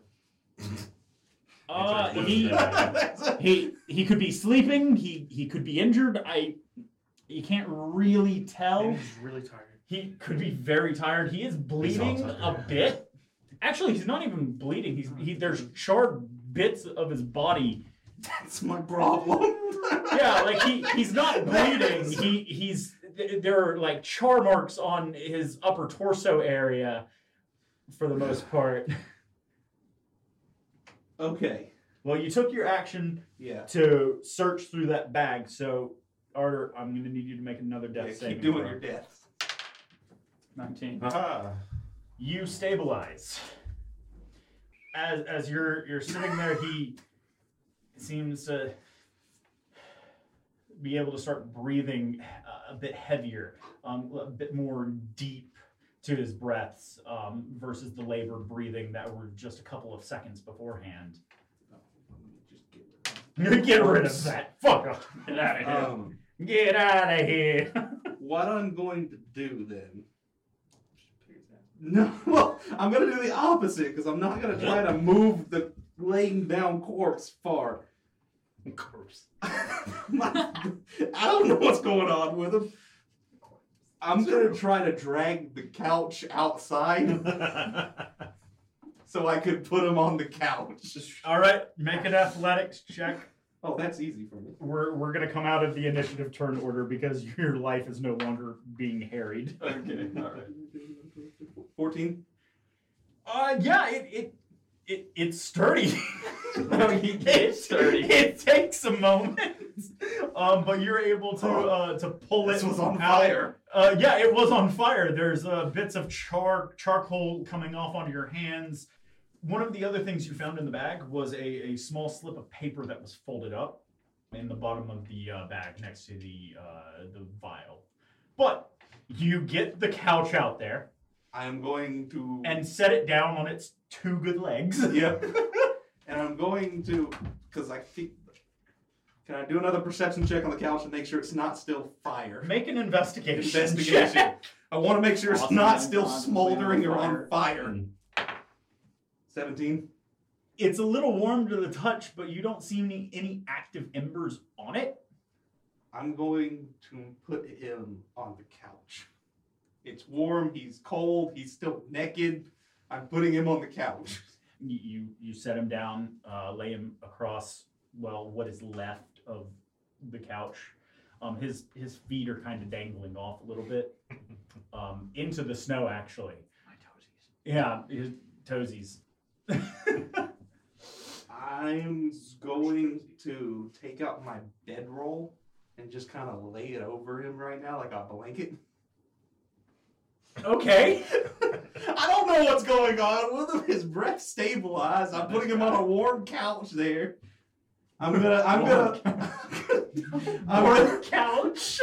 S3: He could be sleeping, he could be injured. You can't really tell.
S7: Maybe he's really tired.
S3: He could be very tired. He is bleeding a bit. Actually, he's not even bleeding. There's charred bits of his body.
S5: That's my problem.
S3: Yeah, like he's not bleeding. There are like char marks on his upper torso area for the most part.
S5: Okay.
S3: Well, you took your action
S5: Yeah.
S3: to search through that bag, so Arter, I'm going to need you to make another death
S5: Yeah,
S3: saving
S5: keep doing
S3: throw.
S5: your deaths.
S3: 19.
S6: Aha.
S3: You stabilize. As you're sitting there, he seems to be able to start breathing a bit heavier, a bit more deep to his breaths versus the labored breathing that were just a couple of seconds beforehand.
S5: Let me just
S3: Get rid of that. Fuck off. Get out of here. Get out of here.
S5: What I'm going to do then? No, well, I'm going to do the opposite because I'm not going to try to move the laying down corpse far.
S6: Corpse.
S5: I don't know what's going on with him. I'm going to try to drag the couch outside so I could put him on the couch.
S3: All right, make an athletics check.
S5: Oh, that's easy for me.
S3: We're gonna come out of the initiative turn order because your life is no longer being harried.
S4: Okay, all right.
S5: 14?
S3: Yeah, it's sturdy.
S4: It's sturdy.
S3: It takes a moment, but you're able to pull
S5: This
S3: it.
S5: was on
S3: out.
S5: fire.
S3: Yeah, it was on fire. There's bits of charcoal coming off onto your hands. One of the other things you found in the bag was a small slip of paper that was folded up in the bottom of the bag next to the vial. But you get the couch out there
S5: I am going to...
S3: and set it down on its two good legs.
S5: Yep. And I'm going to... Because I think... Can I do another perception check on the couch to make sure it's not still fire?
S3: Make an investigation.
S5: Investigation.
S3: check.
S5: I want to make sure it's
S4: Possibly
S5: not still
S4: possibly
S5: smoldering or
S4: on
S5: on fire. 17.
S3: It's a little warm to the touch, but you don't see any active embers on it.
S5: I'm going to put him on the couch. It's warm, he's cold, he's still naked. I'm putting him on the couch.
S3: You set him down, lay him across, well, what is left of the couch. His feet are kind of dangling off a little bit into the snow, actually.
S7: My toesies.
S3: Yeah, his toesies.
S5: I'm going to take out my bedroll and just kind of lay it over him right now like a blanket.
S3: Okay.
S5: I don't know what's going on with him. His breath stabilized. I'm putting him on a warm couch there. I'm gonna
S3: couch.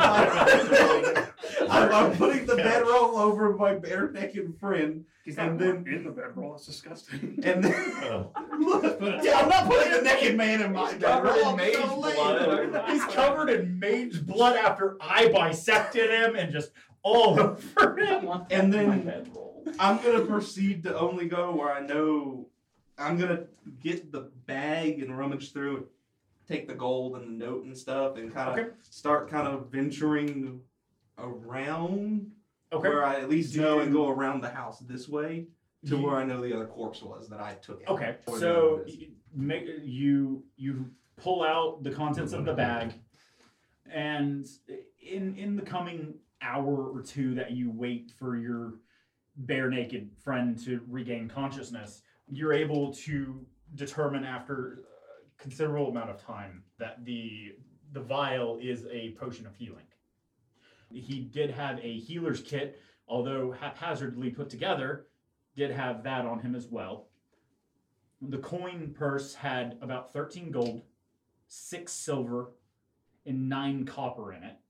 S5: I'm putting the bedroll over my bare naked friend.
S7: He's
S5: And
S7: not
S5: then-
S7: in the bedroll. That's disgusting.
S5: And then, yeah, I'm not putting a naked man in my
S4: covered
S5: bedroll.
S4: in mage
S5: I'm gonna lay
S4: blood.
S5: him.
S3: He's covered in mage blood after I bisected him and just all over him.
S5: And then-
S4: my bedroll.
S5: I'm gonna proceed to only go where I know. I'm gonna get the bag and rummage through it, take the gold and the note and stuff, and kind of
S3: Okay.
S5: start kind of venturing around
S3: Okay.
S5: where I at least
S3: Do
S5: know
S3: you-
S5: and go around the house this way to
S3: You-
S5: where I know the other corpse was that I took out.
S3: Okay,
S5: Or
S3: so
S5: whatever it is.
S3: you pull out the contents of the bag, and in the coming hour or two that you wait for your bare naked friend to regain consciousness, you're able to determine after a considerable amount of time that the vial is a potion of healing. He did have a healer's kit, although haphazardly put together, did have that on him as well. The coin purse had about 13 gold, 6 silver, and 9 copper in it.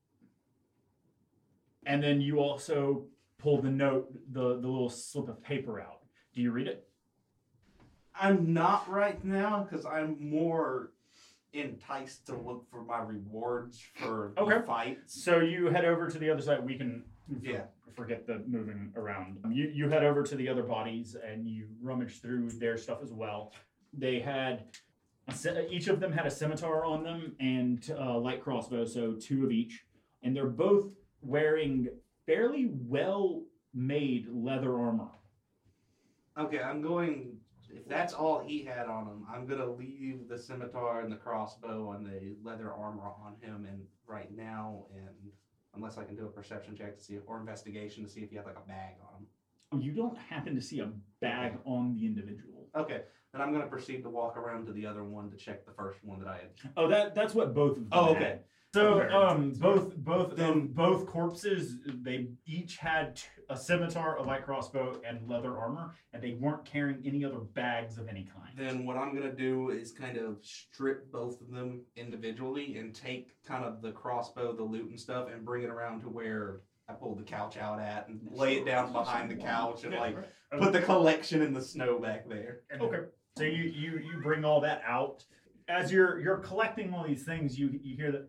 S3: And then you also pull the note, the little slip of paper out. Do you read it?
S5: I'm not right now because I'm more enticed to look for my rewards for
S3: Okay.
S5: the fights.
S3: So you head over to the other side. We can
S5: Yeah.
S3: forget the moving around. You head over to the other bodies and you rummage through their stuff as well. They had each of them had a scimitar on them and a light crossbow, so 2 of each. And they're both wearing fairly well-made leather armor.
S5: Okay, I'm going. If that's all he had on him, I'm gonna leave the scimitar and the crossbow and the leather armor on him, and right now, and unless I can do a perception check to see or investigation to see if he had like a bag on him.
S3: You don't happen to see a bag on the individual.
S5: Okay, then I'm gonna proceed to walk around to the other one to check the first one that I had.
S3: Oh, that's what both of them
S5: Oh,
S3: had.
S5: okay.
S3: So
S5: Okay.
S3: both corpses, they each had a scimitar, a light crossbow, and leather armor, and they weren't carrying any other bags of any kind.
S5: Then what I'm gonna do is kind of strip both of them individually and take kind of the crossbow, the loot and stuff, and bring it around to where I pulled the couch out at and lay it down behind the couch and like put the collection in the snow back there.
S3: Okay. So you bring all that out. As you're collecting all these things, you hear that.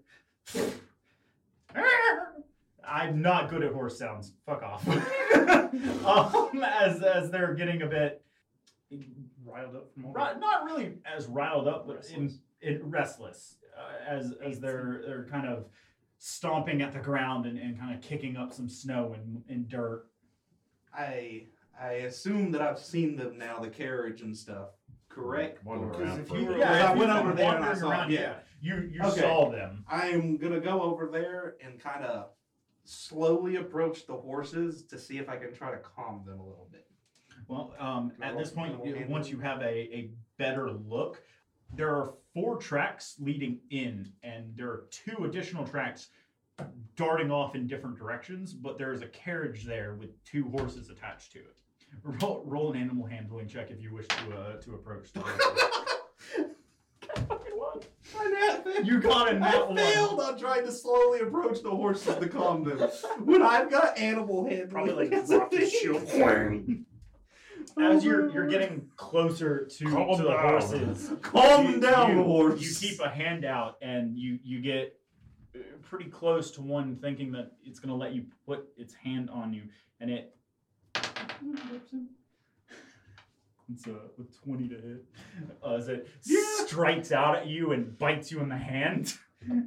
S3: I'm not good at horse sounds. Fuck off. As they're getting a bit
S7: Riled up from all
S3: not really as riled up, but restless. As they're kind of stomping at the ground and kind of kicking up some snow and dirt.
S5: I assume that I've seen them now, the carriage and stuff. Correct?
S7: Because if you were
S5: I
S3: if
S5: went
S3: you've
S5: over
S3: been
S5: there and I
S3: wandering
S5: saw
S3: around,
S5: yeah.
S3: You
S5: Okay.
S3: saw them.
S5: I'm gonna go over there and kind of slowly approach the horses to see if I can try to calm them a little bit.
S3: Well,
S5: I
S3: at this
S5: roll
S3: point,
S5: animal
S3: once you have a better look, there are 4 tracks leading in, and there are 2 additional tracks darting off in different directions, but there is a carriage there with 2 horses attached to it. Roll an animal handling check if you wish to approach the horses. You got a nat
S5: I
S3: one.
S5: failed on trying to slowly approach the horses to calm them. When I've got animal handling,
S7: Probably like
S5: it's
S7: drop
S5: a
S7: his
S5: thing.
S7: shield.
S3: As you're getting closer to
S7: Calm
S3: the
S7: down.
S3: horses,
S5: Calm down, horse.
S3: You keep a hand out, and you get pretty close to one, thinking that it's going to let you put its hand on you, and it. It's a 20 to hit. As it strikes out at you and bites you in the hand.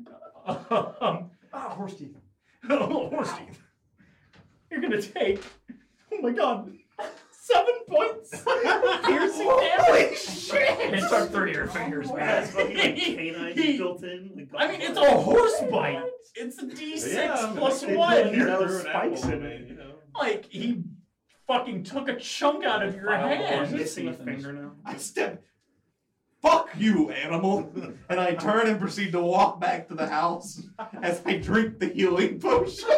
S7: Horse teeth.
S3: Horse teeth. You're gonna take. Oh my god. 7 points. Piercing damage.
S5: Holy shit!
S7: It's up 3 of your fingers, man.
S6: It's fucking like canines built in. Like,
S3: I mean, it's a horse bite. It's a D6 plus
S6: they
S3: 1.
S6: put
S7: Throw
S6: spikes
S7: spikes
S6: in
S7: in
S6: it, you know.
S3: Like, he fucking took a chunk out of your
S7: File
S3: hand.
S7: missing a finger now.
S5: I step. Fuck you, animal! And I turn and proceed to walk back to the house as I drink the healing potion.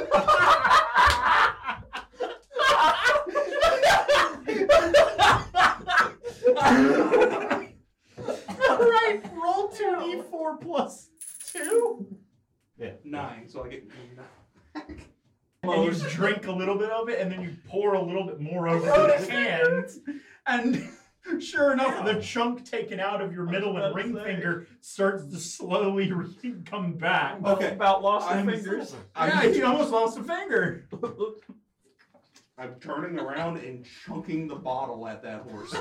S3: Alright, roll 2d4 plus 2.
S5: 9, so I get 9.
S3: And you drink a little bit of it, and then you pour a little bit more over the hand. And sure enough, the chunk taken out of your middle and ring finger starts to slowly come back.
S5: Okay.
S4: About lost
S5: I'm-
S4: the fingers.
S3: Yeah, you almost lost a finger.
S5: I'm turning around and chunking the bottle at that horse.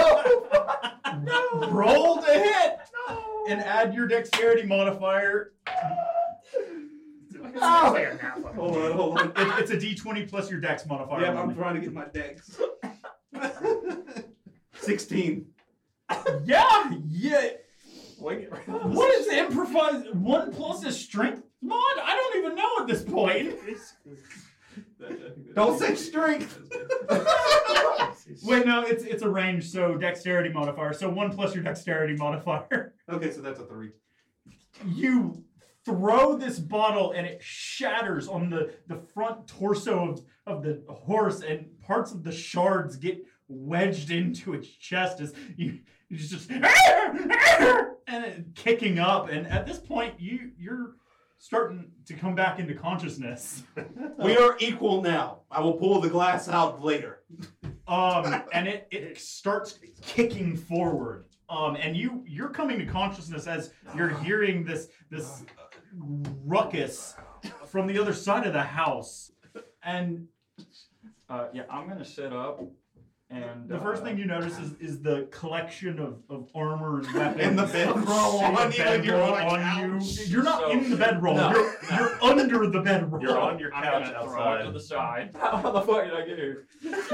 S3: Roll to hit and add your dexterity modifier.
S5: Hold on.
S3: It's a d20 plus your dex modifier.
S5: Yeah, I'm trying to get my dex. 16.
S3: Yeah. What is improvise? 1 plus is strength mod? I don't even know at this point.
S5: Don't say strength.
S3: Wait, no, it's a range, so dexterity modifier. So 1 plus your dexterity modifier.
S5: Okay, so that's a 3.
S3: You throw this bottle and it shatters on the front torso of the horse, and parts of the shards get wedged into its chest as you just and it kicking up. And at this point, you're starting to come back into consciousness.
S5: We are equal now. I will pull the glass out later.
S3: And it starts kicking forward. And you're coming to consciousness as you're hearing this ruckus from the other side of the house. And
S4: I'm gonna sit up, and
S3: the first thing you notice is the collection of armor and weapons
S5: And the bedroll on you, and you're on a couch.
S3: You're not in the bedroll.
S4: No.
S3: You're under the bedroll.
S6: You're on your
S4: I'm
S6: couch
S4: gonna throw it to
S6: outside.
S4: the side. How the fuck did I get here?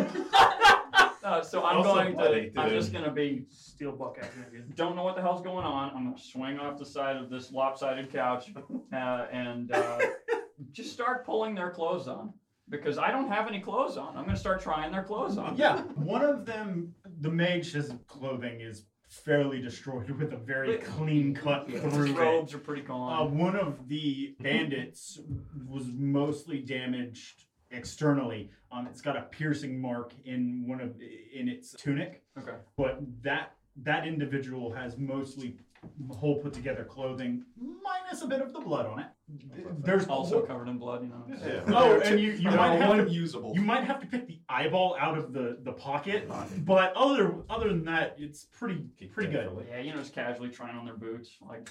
S4: So I'm
S6: Also
S4: going
S6: bloody,
S4: to. I'm
S6: dude.
S4: just gonna be.
S7: Steel bucket.
S4: Don't know what the hell's going on. I'm gonna swing off the side of this lopsided couch and just start pulling their clothes on because I don't have any clothes on. I'm gonna start trying their clothes on.
S3: Yeah, one of them, the mage, his clothing is fairly destroyed with a very clean cut
S4: His
S3: through it.
S4: robes are pretty gone.
S3: One of the bandits was mostly damaged externally. It's got a piercing mark in in its tunic,
S4: Okay.
S3: but that individual has mostly whole put together clothing minus a bit of the blood on it. There's
S4: Also covered in blood, you know.
S6: Yeah.
S3: Oh, and you might have to
S5: unusable.
S3: you might have to pick the eyeball out of the pocket, but other than that, it's pretty good.
S4: Yeah, you know, just casually trying on their boots, like.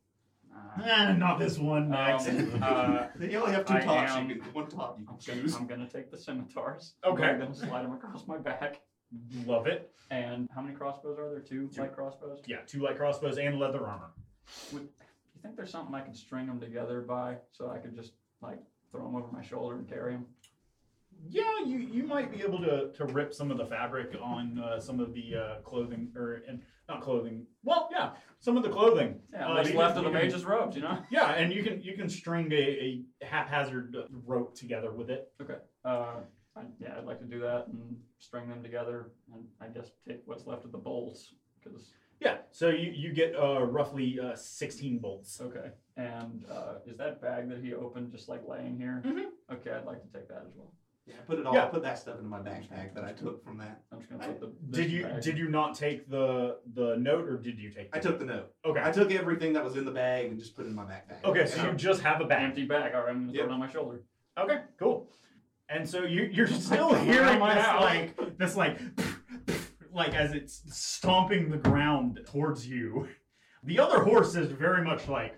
S3: Not this one. Next.
S5: They only have two
S4: I
S5: tops.
S4: am-
S5: One top you can choose.
S4: I'm gonna take the scimitars.
S3: Okay.
S4: I'm gonna slide them across my back.
S3: Love it.
S4: And how many crossbows are there? Two light crossbows?
S3: Yeah, 2 light crossbows and leather armor.
S4: You think there's something I could string them together by so I could just like throw them over my shoulder and carry them?
S3: Yeah, you might be able to rip some of the fabric on some of the clothing, and not clothing. Well, yeah, some of the clothing.
S4: Yeah, what's
S3: you
S4: left
S3: can-
S4: of the
S3: you can-
S4: mage's robes, you know?
S3: Yeah, and you can string a haphazard rope together with it.
S4: Okay. I'd like to do that and string them together, and I guess take what's left of the bolts, because.
S3: Yeah, so you get roughly 16 bolts.
S4: Okay. And is that bag that he opened just like laying here?
S3: Mhm.
S4: Okay, I'd like to take that as well.
S5: Yeah, put it all.
S3: Yeah.
S5: Put that stuff into my backpack that I took from that.
S4: I'm just gonna put the.
S3: Did you not take the note, or did you take?
S5: I took the note.
S3: Okay.
S5: I took everything that was in the bag and just put it in my backpack.
S3: Okay, so you just have a bag.
S4: empty bag? All right, I'm gonna throw
S5: Yep.
S4: it on my shoulder.
S3: Okay, cool. And so you're still hearing
S4: my house.
S3: this like as it's stomping the ground towards you. The other horse is very much like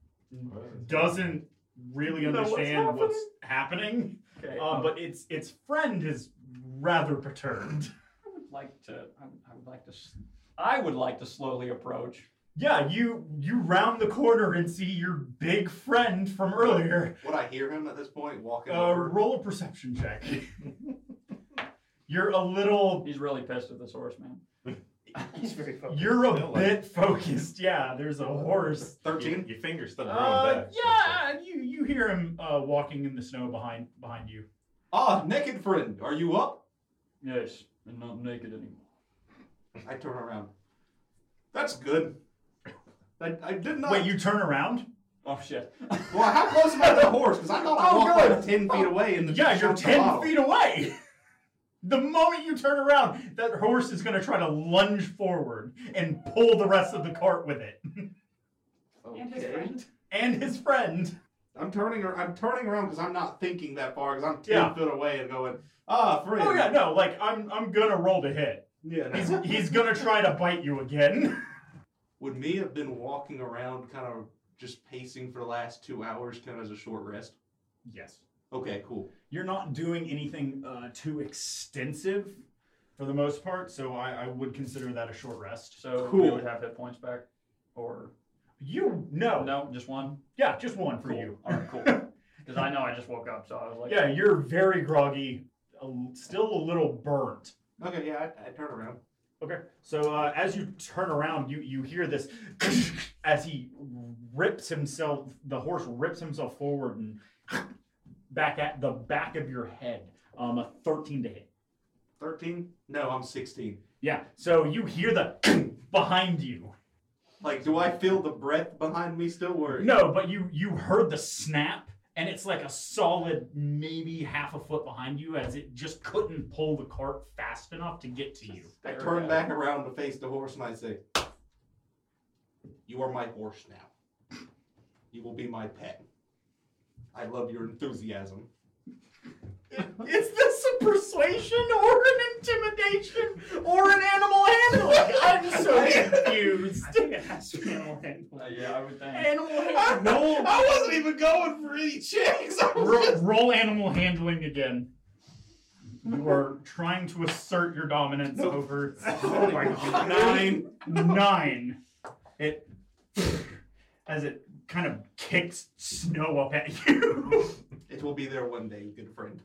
S3: doesn't really
S4: Know what's
S3: understand what's happening.
S4: Okay.
S3: But its friend is rather perturbed.
S4: I would like to slowly approach.
S3: Yeah, you round the corner and see your big friend from earlier.
S5: Would I hear him at this point walking over?
S3: Roll a perception check. You're a little.
S4: He's really pissed at this horse, man.
S7: He's very focused.
S3: You're a
S6: Still,
S3: bit focused. Yeah, there's a horse.
S5: 13.
S6: Your fingers still growing back.
S3: Yeah, you hear him walking in the snow behind you.
S5: Ah, naked friend, are you up?
S4: Yes, and not naked anymore.
S5: I turn around. That's good. I did not.
S3: Wait, you turn around?
S4: Oh shit.
S5: Well, how close am I to the horse? Because I thought I
S3: Oh,
S5: walked
S3: good.
S5: like 10 feet away. And
S3: Yeah, you're
S5: shot the
S3: 10
S5: bottle.
S3: feet away. The moment you turn around, that horse is going to try to lunge forward and pull the rest of the cart with it.
S8: And his friend.
S3: And his friend.
S5: I'm turning around because I'm not thinking that far because I'm 10
S3: Yeah.
S5: feet away and going, ah, friend.
S3: Oh yeah, no, like I'm gonna roll to hit.
S5: Yeah. no.
S3: He's gonna try to bite you again.
S5: Would me have been walking around kind of just pacing for the last 2 hours kind of as a short rest?
S3: Yes.
S5: Okay, cool.
S3: You're not doing anything too extensive for the most part, so I would consider that a short rest.
S4: So
S5: Cool.
S4: we would have hit points back, or no, just one.
S3: Yeah, just one for
S4: Cool.
S3: you.
S4: All right, cool. Because I know I just woke up, so I was like,
S3: Yeah, you're very groggy, still a little burnt.
S5: Okay, yeah, I turn around.
S3: Okay, so as you turn around, you hear this as he the horse rips himself forward and back at the back of your head. A 13 to hit.
S5: 13? No, I'm 16.
S3: Yeah, so you hear the behind you.
S5: Like, do I feel the breath behind me still? Or
S3: No, but you heard the snap, and it's like a solid maybe half a foot behind you as it just couldn't pull the cart fast enough to get to you.
S5: I turn back around to face the horse and I say, "You are my horse now. You will be my pet." I love your enthusiasm.
S3: Is this a persuasion or an intimidation or an animal handling? I'm so confused.
S7: I think it has to be animal handling.
S4: Yeah, I would think.
S3: Animal handling.
S5: I wasn't even going for any checks.
S3: Roll animal handling again. You are trying to assert your dominance over.
S5: Oh my God.
S3: 9. It as it kind of kicks snow up at you.
S5: It will be there one day, good friend.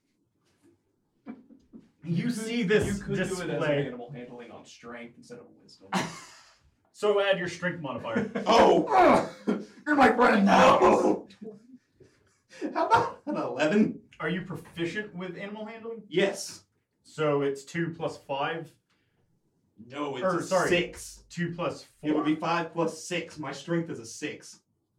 S3: You see this
S7: You could do it as an
S3: display.
S7: animal handling on strength instead of wisdom.
S3: So add your strength modifier.
S5: Oh! You're my friend now! How about an 11?
S3: Are you proficient with animal handling?
S5: Yes.
S3: So it's 2 plus 5.
S5: No, it's
S3: Or,
S5: a
S3: sorry.
S5: 6.
S3: 2 plus
S5: It
S3: 4.
S5: would be 5 plus 6. My strength is a 6.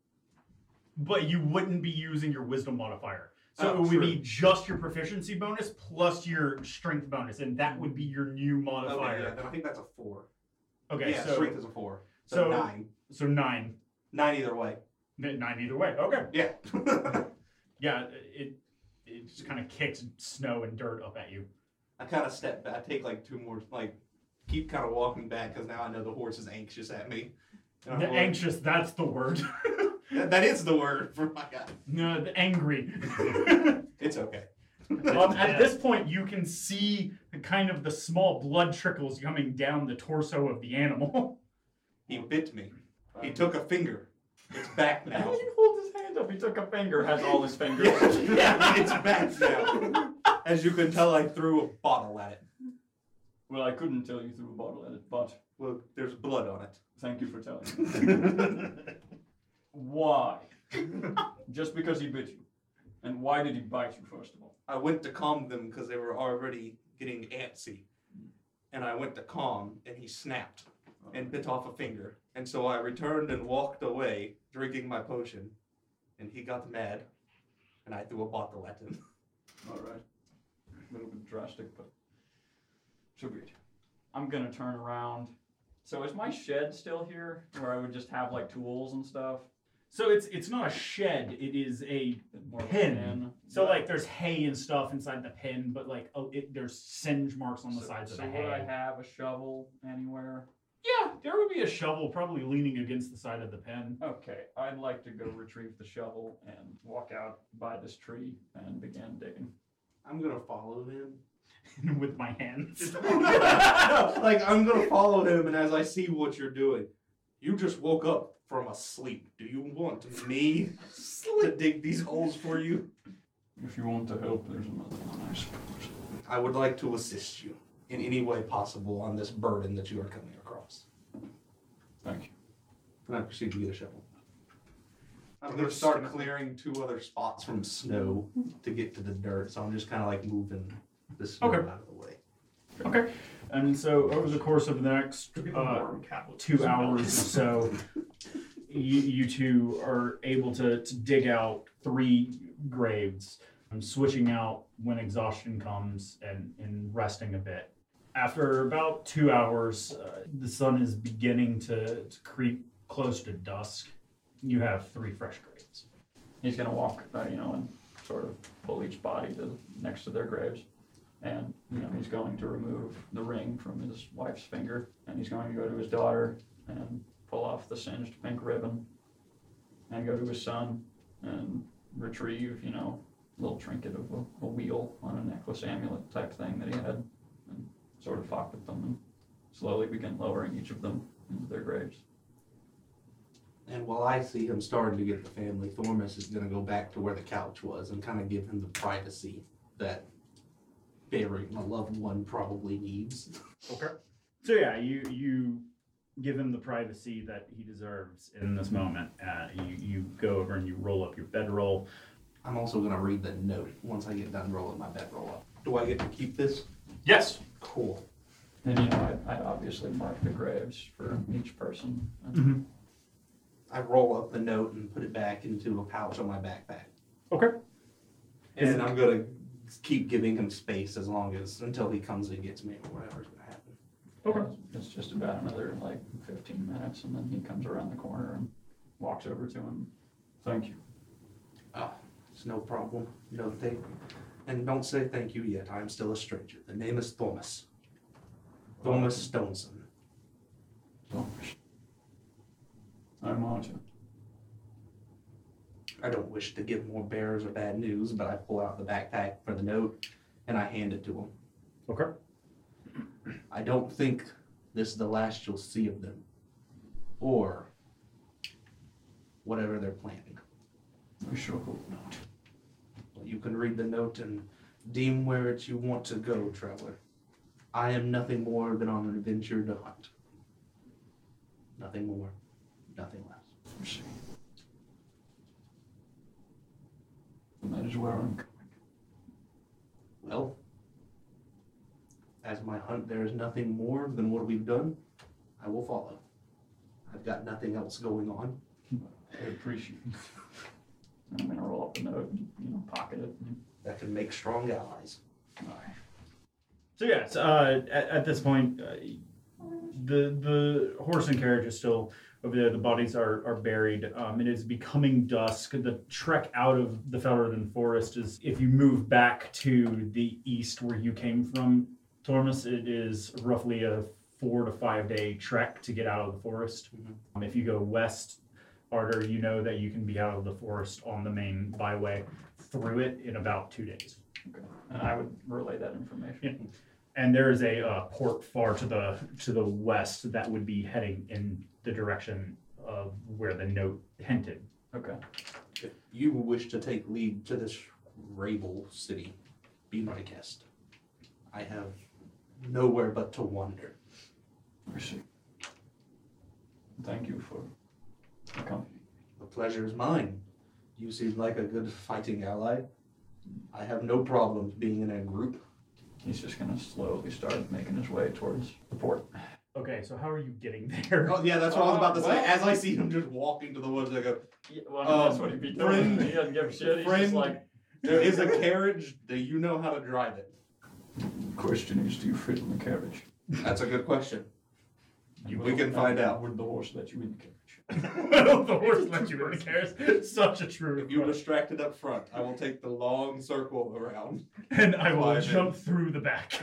S3: But you wouldn't be using your wisdom modifier. So
S5: Oh,
S3: it would
S5: true.
S3: be just your proficiency bonus plus your strength bonus, and that would be your new
S5: Okay,
S3: modifier.
S5: yeah, then I think that's a 4.
S3: Okay,
S5: Yeah,
S3: so
S5: strength is a 4. So,
S3: so-
S5: 9.
S3: so 9.
S5: 9 either way.
S3: 9 either way. Okay.
S5: Yeah.
S3: Yeah, it just kind of kicks snow and dirt up at you.
S5: I kind of step back. I take like 2 more, like, keep kind of walking back because now I know the horse is anxious at me. And I'm
S3: The
S5: like-
S3: anxious, that's the word.
S5: That is the word for my guy.
S3: No, the angry.
S5: It's okay.
S3: At this point, you can see the small blood trickles coming down the torso of the animal.
S5: He bit me. He took a finger. It's back now.
S4: He pulled his hand up. He took a finger. Has all his fingers.
S5: Yeah, it's back now. As you can tell, I threw a bottle at it.
S4: Well, I couldn't tell you threw a bottle at it, but
S5: Well, there's blood on it.
S4: thank you for telling me. Why? Just because he bit you. And why did he bite you, first of all?
S5: I went to calm them because they were already getting antsy. And I went to calm, and he snapped and bit off a finger. And so I returned and walked away, drinking my potion. And he got mad, and I threw a bottle at him.
S4: All right. A little bit drastic, but so be it. I'm gonna turn around. So is my shed still here, where I would just have like tools and stuff?
S3: So it's not a shed, it is a
S4: More of a
S3: pen. So like there's hay and stuff inside the pen, but like there's singe marks on the sides of the
S4: would
S3: hay.
S4: I have a shovel anywhere?
S3: Yeah, there would be a shovel probably leaning against the side of the pen.
S4: Okay, I'd like to go retrieve the shovel and walk out by this tree and begin digging.
S5: I'm gonna follow him.
S3: With my hands.
S5: No, like, I'm gonna follow him, and as I see what you're doing, you just woke up from a sleep. Do you want me to dig these holes for you?
S4: If you want to help, there's another one, I suppose.
S5: I would like to assist you in any way possible on this burden that you are coming across.
S4: Thank you.
S5: And I proceed to get a shovel. I'm gonna start clearing 2 other spots from snow to get to the dirt, so I'm just kind of like moving the snow
S3: Okay.
S5: out of the way.
S3: Okay. And so over the course of the next 2 hours or so, you two are able to dig out 3 graves, switching out when exhaustion comes and resting a bit. After about 2 hours, the sun is beginning to creep close to dusk. You have 3 fresh graves.
S4: He's gonna walk, and sort of pull each body to next to their graves. And, he's going to remove the ring from his wife's finger, and he's going to go to his daughter and pull off the singed pink ribbon, and go to his son and retrieve, a little trinket of a wheel on a necklace amulet type thing that he had, and sort of fuck with them and slowly begin lowering each of them into their graves.
S5: And while I see him starting to get the family, Thormus is going to go back to where the couch was and kind of give him the privacy that burying a loved one probably needs.
S3: Okay. So yeah, you give him the privacy that he deserves in this moment. You go over and you roll up your bedroll.
S5: I'm also going to read the note once I get done rolling my bedroll up. Do I get to keep this?
S3: Yes.
S5: Cool.
S4: And, I'd obviously mark the graves for each person.
S3: Mm-hmm.
S5: I roll up the note and put it back into a pouch on my backpack.
S3: Okay.
S5: And I'm going to keep giving him space until he comes and gets me or whatever's going to happen.
S3: Okay.
S4: It's just about another 15 minutes, and then he comes around the corner and walks over to him. Thank you.
S5: It's no problem. No thank and don't say thank you yet. I'm still a stranger. The name is Thomas. Thomas Stoneson.
S4: I'm on you.
S5: I don't wish to give more bearers or bad news, but I pull out the backpack for the note and I hand it to him.
S3: Okay.
S5: I don't think this is the last you'll see of them. Or whatever they're planning.
S4: I sure hope not.
S5: Well, you can read the note and deem where it you want to go, traveler. I am nothing more than on an adventure to hunt. Nothing more, nothing less.
S4: I see. And that is where I'm going.
S5: Well, as my hunt there is nothing more than what we've done, I will follow. I've got nothing else going on.
S4: I appreciate it. I'm gonna roll up the note and, pocket it.
S5: That can make strong allies.
S4: All right.
S3: So yes, at this point, the horse and carriage is still over there. The bodies are buried. It is becoming dusk. The trek out of the Felderden Forest is, if you move back to the east where you came from, Tormus, it is roughly a 4 to 5 day trek to get out of the forest.
S5: Mm-hmm.
S3: If you go west, Arter, you know that you can be out of the forest on the main byway through it in about 2 days.
S4: Okay. And I would relay that information.
S3: Yeah. And there is a port far to the west that would be heading in the direction of where the note hinted.
S4: Okay.
S5: If you wish to take lead to this Rabel city, be my guest. I have nowhere but to wander.
S4: I see. Thank you for accompanying.
S5: The pleasure is mine. You seem like a good fighting ally. I have no problems being in a group.
S4: He's just gonna slowly start making his way towards the port.
S3: Okay, so how are you getting there?
S5: Oh, yeah, that's what I was about to say.
S4: well-
S5: As I see him just walking to the woods, I go,
S4: Yeah, well, that's what he'd be doing.
S5: friend-
S4: He doesn't give a shit. He's
S5: friend-
S4: just like,
S5: there is a carriage. Do you know how to drive it?
S4: question is, do you fit in the carriage?
S5: That's a good question.
S4: And
S5: We can find out.
S4: Would the horse let you in the carriage?
S3: Well, the horse let you in the carriage. Such a true
S5: If you're
S3: request.
S5: distracted up front, I will take the long circle around.
S3: And I will
S5: Fly
S3: jump through the back.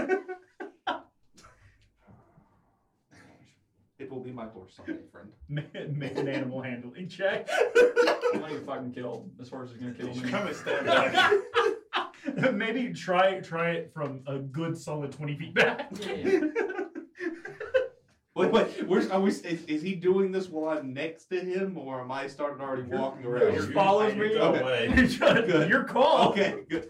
S5: It will be my horse someday, friend.
S3: Make an animal handling check.
S4: I'm like, if I can kill this horse is gonna kill me.
S6: Come and stand back.
S3: Maybe try it from a good solid 20 feet back.
S5: Wait, where's, is he doing this while I'm next to him, or am I starting already walking around?
S3: He follows me.
S6: Go
S5: Okay.
S6: away.
S5: Good.
S3: Your call.
S5: Okay, good.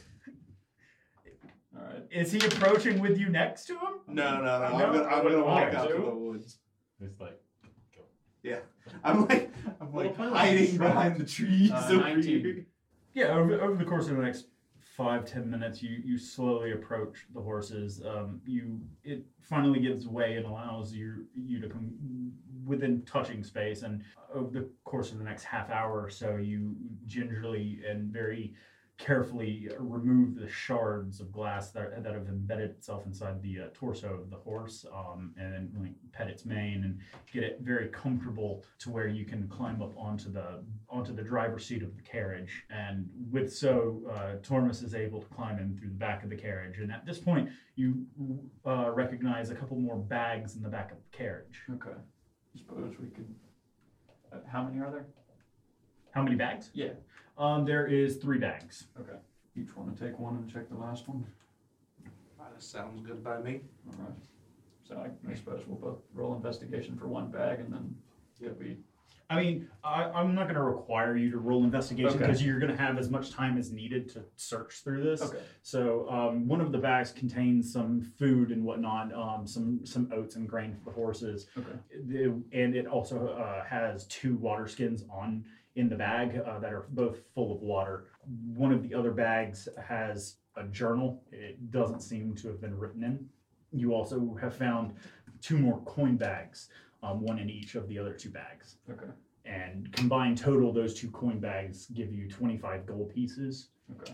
S4: All right.
S3: Is he approaching with you next to him?
S5: No.
S3: No,
S5: I'm
S3: I
S5: gonna
S3: wouldn't
S5: walk
S3: want
S5: out to
S3: to.
S5: the woods.
S6: It's like,
S5: Yeah, I'm like hiding behind the trees over
S4: 19.
S5: here.
S3: Yeah, over the course of the next 5-10 minutes, you slowly approach the horses. It finally gives way and allows you to come within touching space. And over the course of the next half hour or so, you gingerly and very carefully remove the shards of glass that have embedded itself inside the torso of the horse, and then pet its mane and get it very comfortable to where you can climb up onto the driver's seat of the carriage. And with so, Tormus is able to climb in through the back of the carriage. And at this point, you recognize a couple more bags in the back of the carriage.
S4: Okay. I suppose we could. How many are there?
S3: How many bags?
S4: Yeah.
S3: There is 3 bags.
S4: Okay. Each one to take one and check the last one.
S5: That sounds good by me.
S4: All right. So I suppose we'll both roll investigation for one bag, and then it'll be.
S3: I mean, I'm not going to require you to roll investigation
S4: Okay.
S3: because you're going to have as much time as needed to search through this.
S4: Okay.
S3: So one of the bags contains some food and whatnot, some oats and grain for the horses.
S4: Okay.
S3: And it also has 2 water skins in the bag that are both full of water. One of the other bags has a journal. It doesn't seem to have been written in. You also have found 2 more coin bags, one in each of the other 2 bags.
S4: Okay.
S3: And combined total, those 2 coin bags give you 25 gold pieces,
S4: Okay.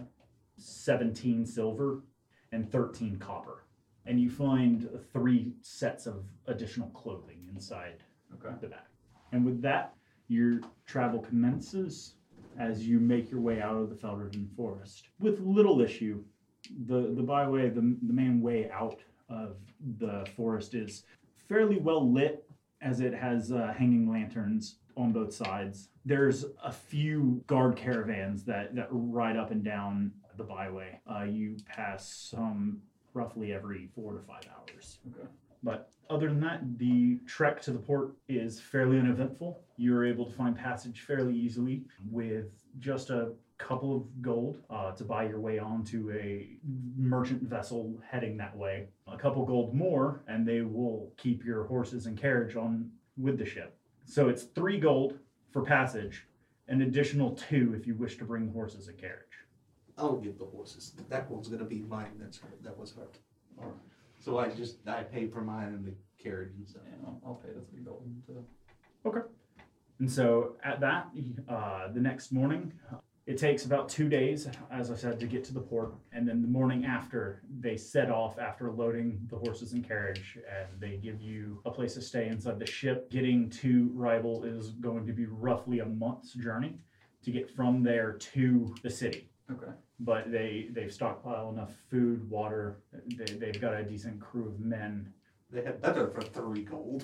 S3: 17 silver, and 13 copper. And you find 3 sets of additional clothing inside
S4: Okay.
S3: the bag. And with that, your travel commences. as you make your way out of the Felderden Forest. With little issue, the byway, the main way out of the forest is fairly well lit, as it has hanging lanterns on both sides. There's a few guard caravans that ride up and down the byway. You pass some roughly every 4 to 5 hours.
S4: Okay.
S3: But other than that, the trek to the port is fairly uneventful. You're able to find passage fairly easily with just a couple of gold to buy your way onto a merchant vessel heading that way. A couple gold more, and they will keep your horses and carriage on with the ship. So it's 3 gold for passage, an additional 2 if you wish to bring horses and carriage.
S5: I'll give the horses. That one's gonna be mine. That was hurt.
S4: All right.
S5: So I pay for mine and the carriage and stuff.
S4: Yeah, I'll pay the 3 gold too.
S3: Okay. And so at that, the next morning, it takes about 2 days, as I said, to get to the port. And then the morning after, they set off after loading the horses and carriage, and they give you a place to stay inside the ship. Getting to Ribel is going to be roughly a month's journey to get from there to the city.
S4: Okay.
S3: But they've stockpiled enough food, water. They've got a decent crew of men.
S5: They had better for 3 gold.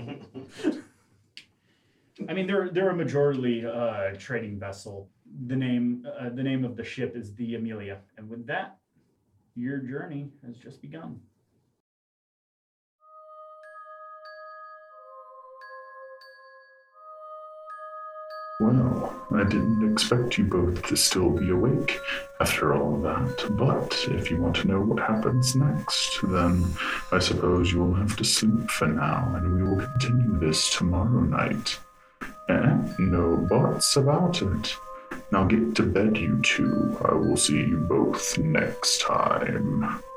S3: I mean, they're a majorly trading vessel. The name of the ship is the Amelia, and with that, your journey has just begun.
S2: Well, I didn't expect you both to still be awake after all of that, but if you want to know what happens next, then I suppose you will have to sleep for now, and we will continue this tomorrow night. No buts about it. Now get to bed, you two. I will see you both next time.